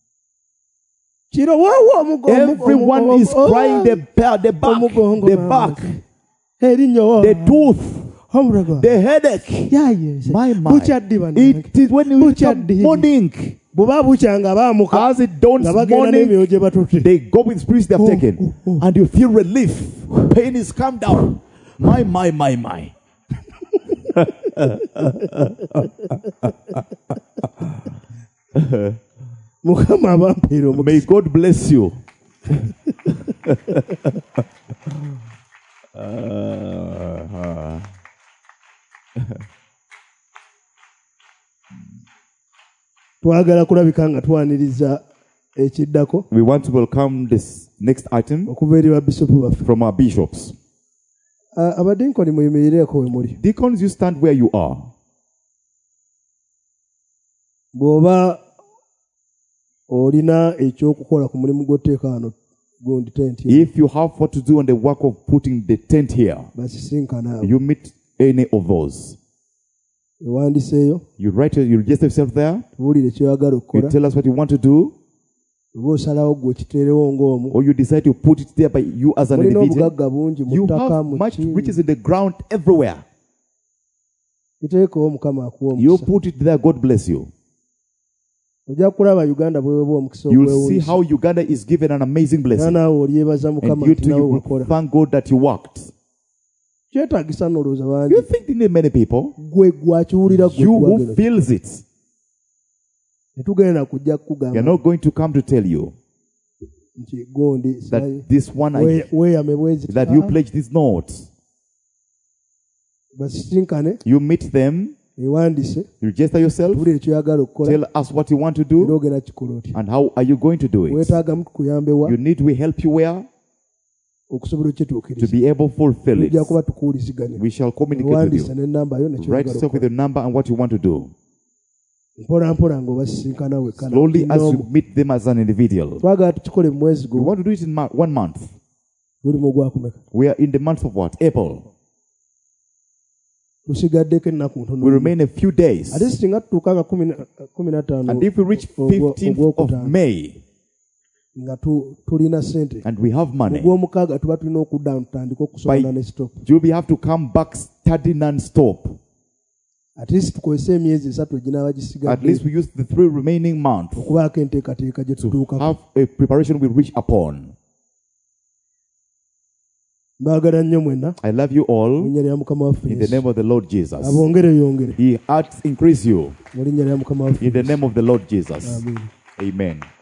kiro woowo omugo- omugo- Everyone omugo- is oh, crying the, ba- the back, Omugongo the mama. back, erinnya the tooth, omulago the headache. yayese My bukyaddi mind. bannange It is when you wake up Bukyaddi. morning, bwe bukya nga baamuka as it dawns nga bagenda morning, n'emyoyo gye batutte they go with spirits they have Oh, taken, oh, oh. and you feel relief. Pain is come down. My, my, my, my. mukama abampeera omu May God bless you. Uh, twagala kulabika nga twaniriza ekiddako we want to welcome this next item okuva eri babisopu baffe from our bishops. Ah, abadinkoni muyimirireeko we muli Deacons, you stand where you are. bw'oba olina ekyokukola ku mulimu gw'otteeka wano gundi tenti If you have what to do on the work of putting the tent here, basisinkana abo you meet any of those. ewandiseeyo You write, you register yourself there. tubuulire kyoyagala You okukola tell us what you want to do, oba osalawo gwe okiteerewo ng'omu or you decide to put it there by you as an mulina individual. obugagga bungi mu You ttaka have mu much ki riches in the ground everywhere. kiteekewo mukama akuwa You omukisa put it there, God bless you. ojja kulaba uganda bweweebwa omukisa You'll see ogwewunyisa how Uganda is given an amazing era blessing. naawe olyebaza mukama And you nti too, nawe you wakola will thank God that you worked. kyetaagisa nolowooza bangi You think you need many people? gwe gwakiwulira gwe You gwageno who feels it. tetugenda kujja You're kukugamba not going to come to tell you nti gondi simanyi, that this one, I, we- weeyame bwezi that you pledge this note. basisinkane You meet them, ewandise you register yourself, tuwulire kyoyagala okukola tell us what you want to era do, ogenda kikola otya and how are you going to do it. weetaagamu tukuyambewa You need we help you where? okusobola To okituukiriza be able to fulfill tujja it. kuba tukuwuliziganya We shall communicate with ewandise you. n'ennamba yo Write nekyoyagala yourself with okukola your number and what you want to do. mpola mpola ng'obasisinkana wekka Slowly as you n'omu. meet them as an individual. twagala tukikole mu mwezi We gumu want to do it in ma- one month. guli mu gwakumeka We are in the month of what? April. tusigaddeko ennaku ntono We remain a few days. ate singa tutuuka nga kumi na- kumi na ttaano And if we reach ogwo- fifteenth of ogwokutaano, May nga tu- tulina sente and we have money, ogw'omukaaga tuba tulina okudda tutandika okusomana By- ne stop you have to come back study non-stop. at least tukozese emyezi esatu eginaaba At gisigadde least we use the three remaining months okubaako enteekateeka gye to tutuukako have a preparation we reach upon. mbaagala nnyo mwenna I love you mu all linnya lya mukama waffe in the Yesu. name of the Lord Jesus. abongere yongere He adds increase you mu linnya lya mukama waffe in the name of the Lord Jesus. Amen. Amen.